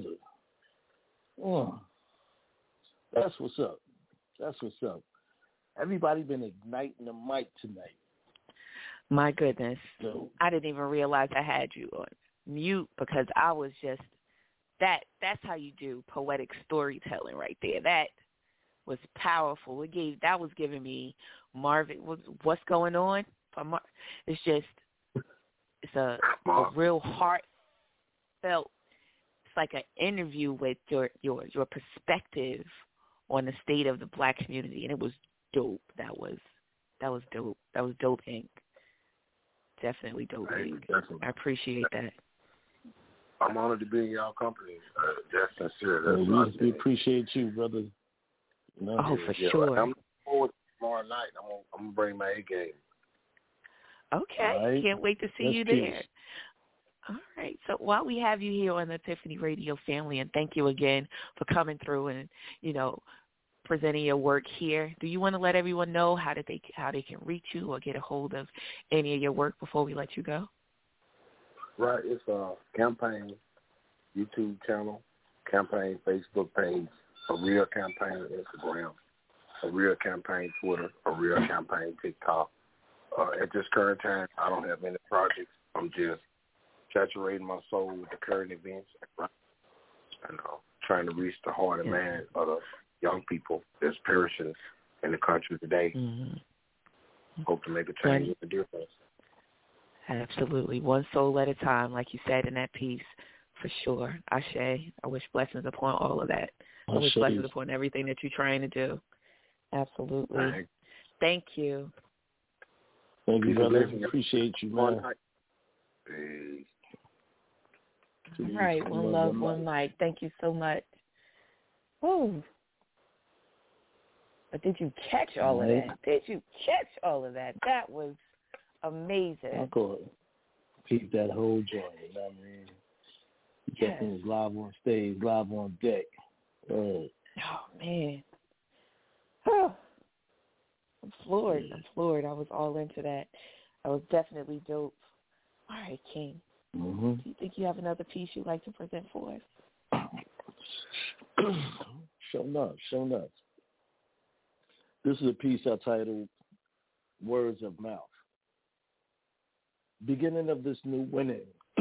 That's what's up. That's what's up. Everybody been igniting the mic tonight. My goodness. So, I didn't even realize I had you on mute because I was just, that's how you do poetic storytelling right there. That was powerful. That was giving me Marvin, what's going on? It's just, it's a real heartfelt, it's like an interview with your perspective on the state of the Black community, and it was dope. That was dope. That was dope ink. Definitely dope ink. I appreciate that. I'm honored to be in y'all company. That's sincere. We appreciate you, brother. For sure. I'm forward tomorrow night. I'm gonna bring my A game. Okay, right. Can't wait to see you there. All right. So while we have you here on the Epiphany Radio family, and thank you again for coming through and presenting your work here, do you want to let everyone know how they can reach you or get a hold of any of your work before we let you go? Right. It's a Campaign YouTube channel, Campaign Facebook page, A Real Campaign Instagram, A Real Campaign Twitter, A Real Campaign TikTok. At this current time, I don't have any projects. I'm just saturating my soul with the current events and trying to reach the heart and mind of the young people that's perishing in the country today. Mm-hmm. Hope to make a change with the difference. Absolutely. One soul at a time, like you said in that piece, for sure. Ashe, I wish blessings upon all of that. I wish blessings upon everything that you're trying to do. Absolutely. Thank you. Thank you, brother. Appreciate you, man. All right. One love, one light. Thank you so much. Oh. But did you catch all of that? Did you catch all of that? That was amazing. I could keep that whole joint, you know what I mean? You got things live on stage, live on deck. Oh, man. Oh. I'm floored. I was all into that. I was definitely dope. All right, King. Mm-hmm. Do you think you have another piece you'd like to present for us? Show enough. This is a piece I titled Words of Mouth. Beginning of this new winning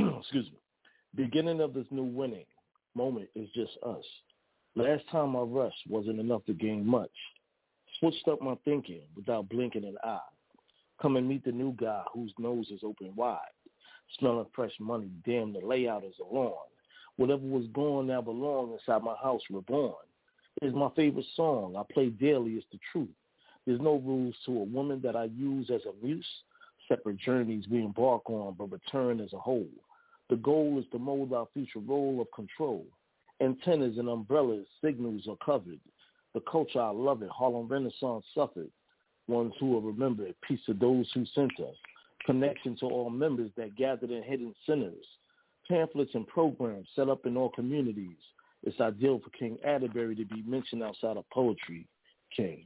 moment is just us. Last time I rushed wasn't enough to gain much. Switched up my thinking without blinking an eye. Come and meet the new guy whose nose is open wide. Smelling fresh money, damn, the layout is a lawn. Whatever was gone now belong inside my house reborn. It's my favorite song. I play daily, it's the truth. There's no rules to a woman that I use as a muse. Separate journeys we embark on, but return as a whole. The goal is to mold our future role of control. Antennas and umbrellas, signals are covered. The culture, I love it. Harlem Renaissance suffered. Ones who will remember it. Peace to those who sent us. Connection to all members that gathered in hidden centers. Pamphlets and programs set up in all communities. It's ideal for King Atterbury to be mentioned outside of poetry, King.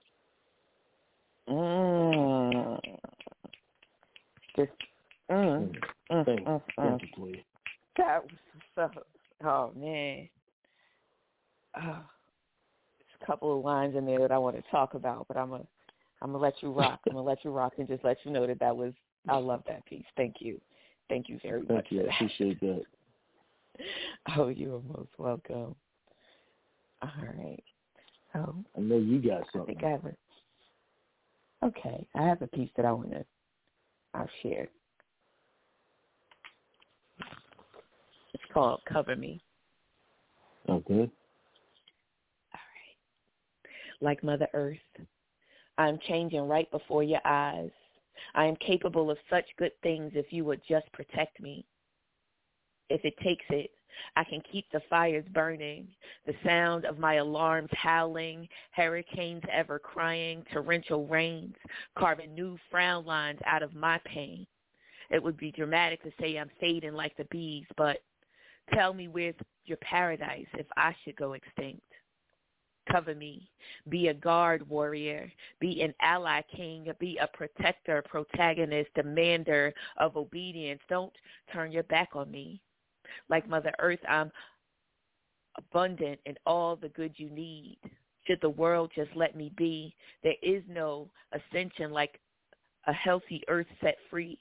Thank you, please. That was so, oh, man. There's a couple of lines in there that I want to talk about, but I'm gonna let you rock. I'm gonna let you rock and just let you know that was, I love that piece. Thank you. Thank you very much. Thank you. I appreciate that. Oh, you are most welcome. All right. Oh, I know you got something. Okay, I have a piece that I'll share. It's called Cover Me. Okay. All right. Like Mother Earth, I'm changing right before your eyes. I am capable of such good things if you would just protect me. If it takes it, I can keep the fires burning, the sound of my alarms howling, hurricanes ever crying, torrential rains, carving new frown lines out of my pain. It would be dramatic to say I'm fading like the bees, but tell me where's your paradise if I should go extinct. Cover me. Be a guard warrior. Be an ally king. Be a protector, protagonist, demander of obedience. Don't turn your back on me. Like Mother Earth, I'm abundant in all the good you need. Should the world just let me be, there is no ascension like a healthy earth set free.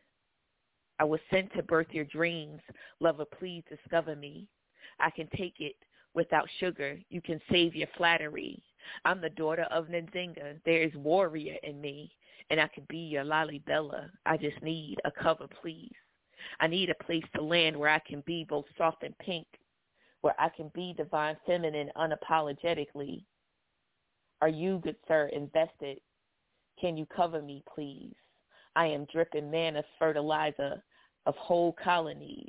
I was sent to birth your dreams. Lover, please discover me. I can take it without sugar. You can save your flattery. I'm the daughter of Nzinga. There is warrior in me, and I could be your Lalibela. I just need a cover, please. I need a place to land where I can be both soft and pink, where I can be divine feminine unapologetically. Are you, good sir, invested? Can you cover me, please? I am dripping manna fertilizer of whole colonies.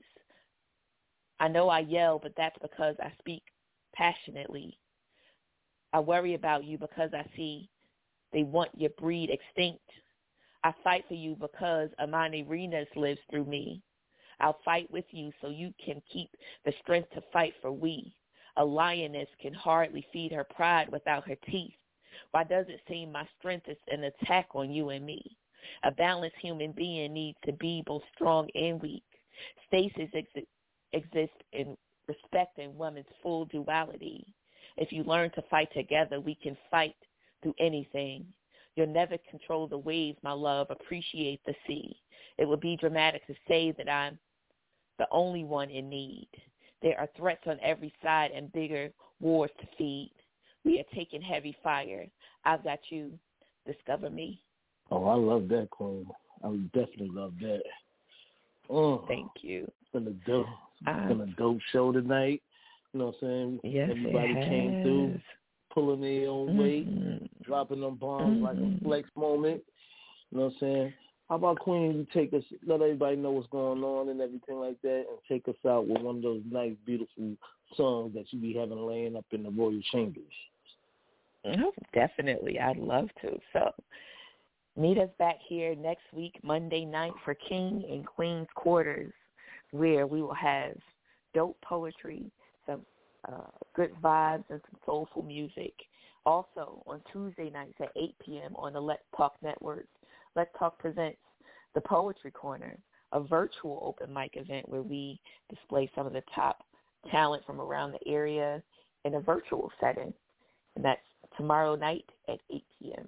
I know I yell, but that's because I speak passionately. I worry about you because I see they want your breed extinct. I fight for you because Amani Renas lives through me. I'll fight with you so you can keep the strength to fight for we. A lioness can hardly feed her pride without her teeth. Why does it seem my strength is an attack on you and me? A balanced human being needs to be both strong and weak. Stasis exists in respecting women's full duality. If you learn to fight together, we can fight through anything. You'll never control the waves, my love. Appreciate the sea. It would be dramatic to say that I'm the only one in need. There are threats on every side and bigger wars to feed. We are taking heavy fire. I've got you. Discover me. Oh, I love that, Queen. I would definitely love that. Thank you. It's been a dope show tonight. You know what I'm saying? Yes, everybody came through, pulling their own weight, dropping them bombs like a flex moment. You know what I'm saying? How about, Queen, you take us, let everybody know what's going on and everything like that, and take us out with one of those nice, beautiful songs that you be having laying up in the royal chambers. Oh, definitely. I'd love to. So meet us back here next week, Monday night, for King and Queen's Quarters, where we will have dope poetry, some good vibes, and some soulful music. Also, on Tuesday nights at 8 p.m. on the Let's Talk Network, Let's Talk presents the Poetry Corner, a virtual open mic event where we display some of the top talent from around the area in a virtual setting. And that's tomorrow night at 8 p.m.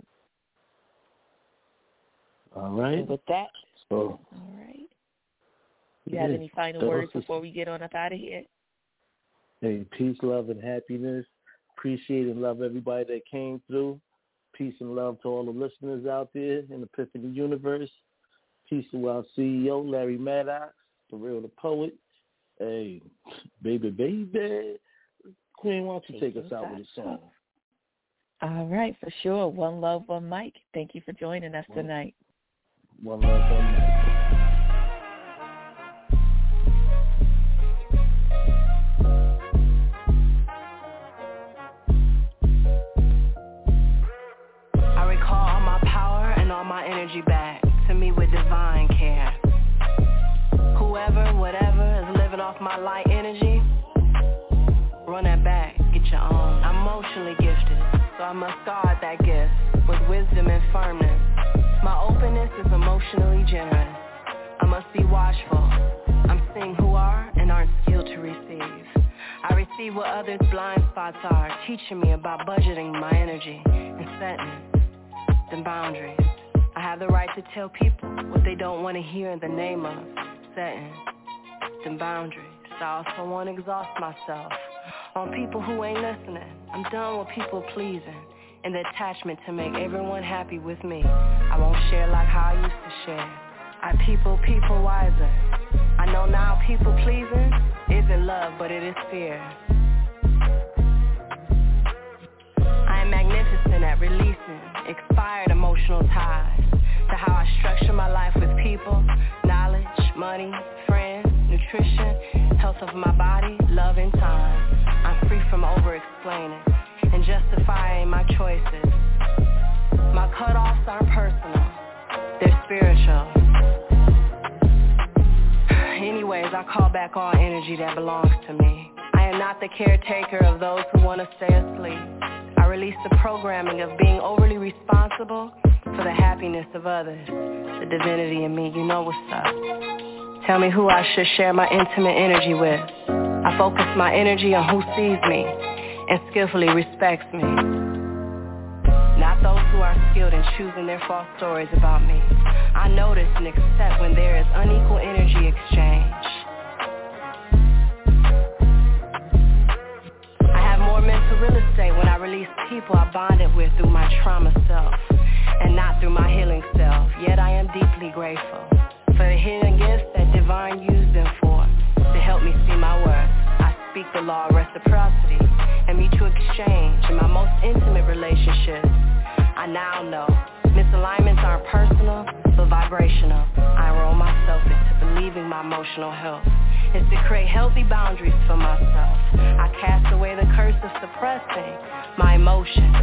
All right. And with that, all right. You have any final words before we get on up out of here? Hey, peace, love, and happiness. Appreciate and love everybody that came through. Peace and love to all the listeners out there in the Epiphany universe. Peace to our CEO, Larry Maddox, the real the poet. Hey, baby. Queen, why don't you take us out with a song? All right, for sure. One love, one mic. Thank you for joining us tonight. One love, one mic. My energy back to me with divine care. Whoever, whatever is living off my light energy, run that back, get your own. I'm emotionally gifted, so I must guard that gift with wisdom and firmness. My openness is emotionally generous. I must be watchful. I'm seeing who are and aren't skilled to receive. I receive what others' blind spots are, teaching me about budgeting my energy and setting the boundaries. I have the right to tell people what they don't want to hear in the name of setting them boundaries. I also won't exhaust myself on people who ain't listening. I'm done with people pleasing and the attachment to make everyone happy with me. I won't share like how I used to share. I people wiser. I know now people pleasing isn't love, but it is fear. I am magnificent at releasing expired emotional ties to how I structure my life with people, knowledge, money, friends, nutrition, health of my body, love, and time. I'm free from over-explaining and justifying my choices. My cutoffs aren't personal, they're spiritual. Anyways, I call back all energy that belongs to me. I am not the caretaker of those who want to stay asleep. I release the programming of being overly responsible for the happiness of others. The divinity in me, you know what's up. Tell me who I should share my intimate energy with. I focus my energy on who sees me and skillfully respects me. Not those who are skilled in choosing their false stories about me. I notice and accept when there is unequal energy exchange. I have more mental real estate when I release people I bonded with through my trauma self and not through my healing self. Yet I am deeply grateful for the hidden gifts that divine used them for to help me see my worth. I speak the law of reciprocity and mutual exchange in my most intimate relationships. I now know misalignments aren't personal, but vibrational. I enroll myself into believing my emotional health is to create healthy boundaries for myself. I cast away the curse of suppressing my emotions.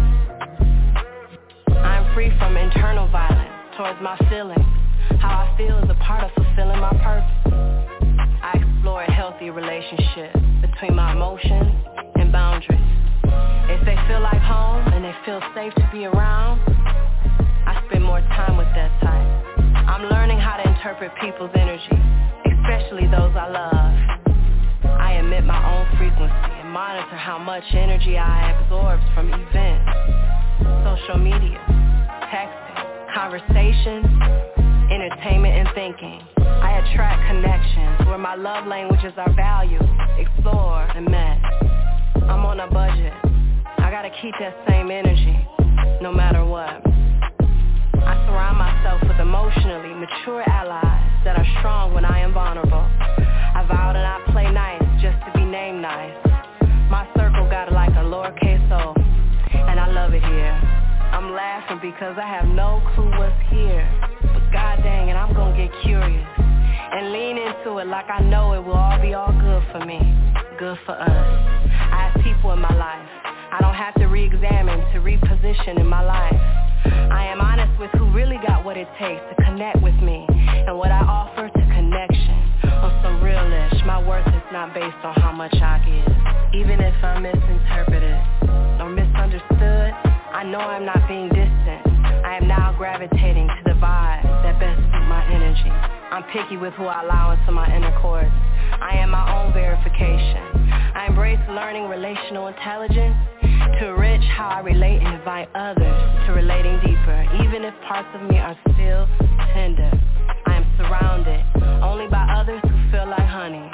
I'm free from internal violence towards my feelings. How I feel is a part of fulfilling my purpose. I explore a healthy relationship between my emotions and boundaries. If they feel like home and they feel safe to be around, I spend more time with that type. I'm learning how to interpret people's energy, especially those I love. I emit my own frequency and monitor how much energy I absorb from events, social media, texting, conversations, entertainment, and thinking. I attract connections where my love languages are valued, explored, and met. I'm on a budget. I gotta keep that same energy, no matter what. I surround myself with emotionally mature allies that are strong when I am vulnerable. I vow to not play nice just to be named nice. My circle got like a lowercase o, and I love it here. I'm laughing because I have no clue what's here. But god dang it, I'm gonna get curious and lean into it like I know it will all be all good for me, good for us. I have people in my life I don't have to re-examine, to reposition in my life. I am honest with who really got what it takes to connect with me and what I offer to connection. On some real-ish, my worth is not based on how much I give. Even if I'm misinterpreted or misunderstood, I know I'm not being distant. I am now gravitating to the vibe that best suits my energy. I'm picky with who I allow into my inner course. I am my own verification. I embrace learning relational intelligence to enrich how I relate and invite others to relating deeper, even if parts of me are still tender. I am surrounded only by others who feel like honey.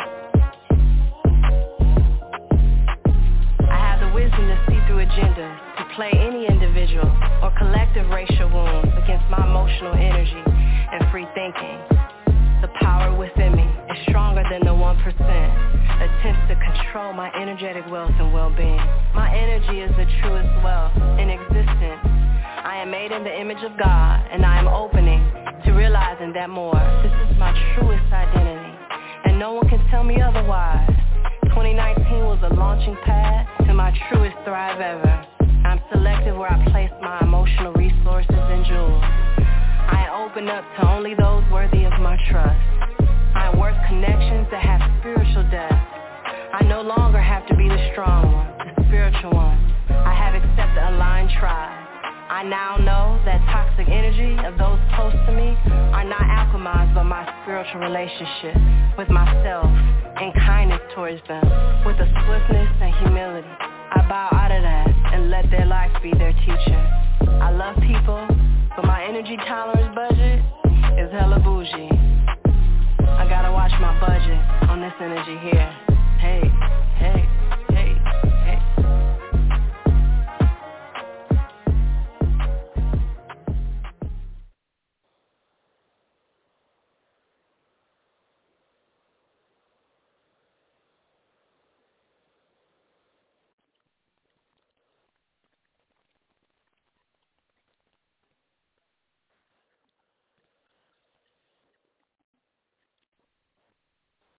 I have the wisdom to see through agendas, to play any individual or collective racial wounds against my emotional energy and free thinking. The power within me is stronger than the 1% attempts to control my energetic wealth and well-being. My energy is the truest wealth in existence. I am made in the image of God, and I am opening to realizing that more. This is my truest identity, and no one can tell me otherwise. 2019 was a launching pad to my truest thrive ever. I'm selective where I place my emotional resources and jewels. I open up to only those worthy of my trust. I work connections that have spiritual depth. I no longer have to be the strong one, the spiritual one. I have accepted a aligned tribe. I now know that toxic energy of those close to me are not alchemized by my spiritual relationship with myself and kindness towards them, with a swiftness and humility. I bow out of that and let their life be their teacher. I love people, but my energy tolerance budget is hella bougie. I gotta watch my budget on this energy here. Hey, hey.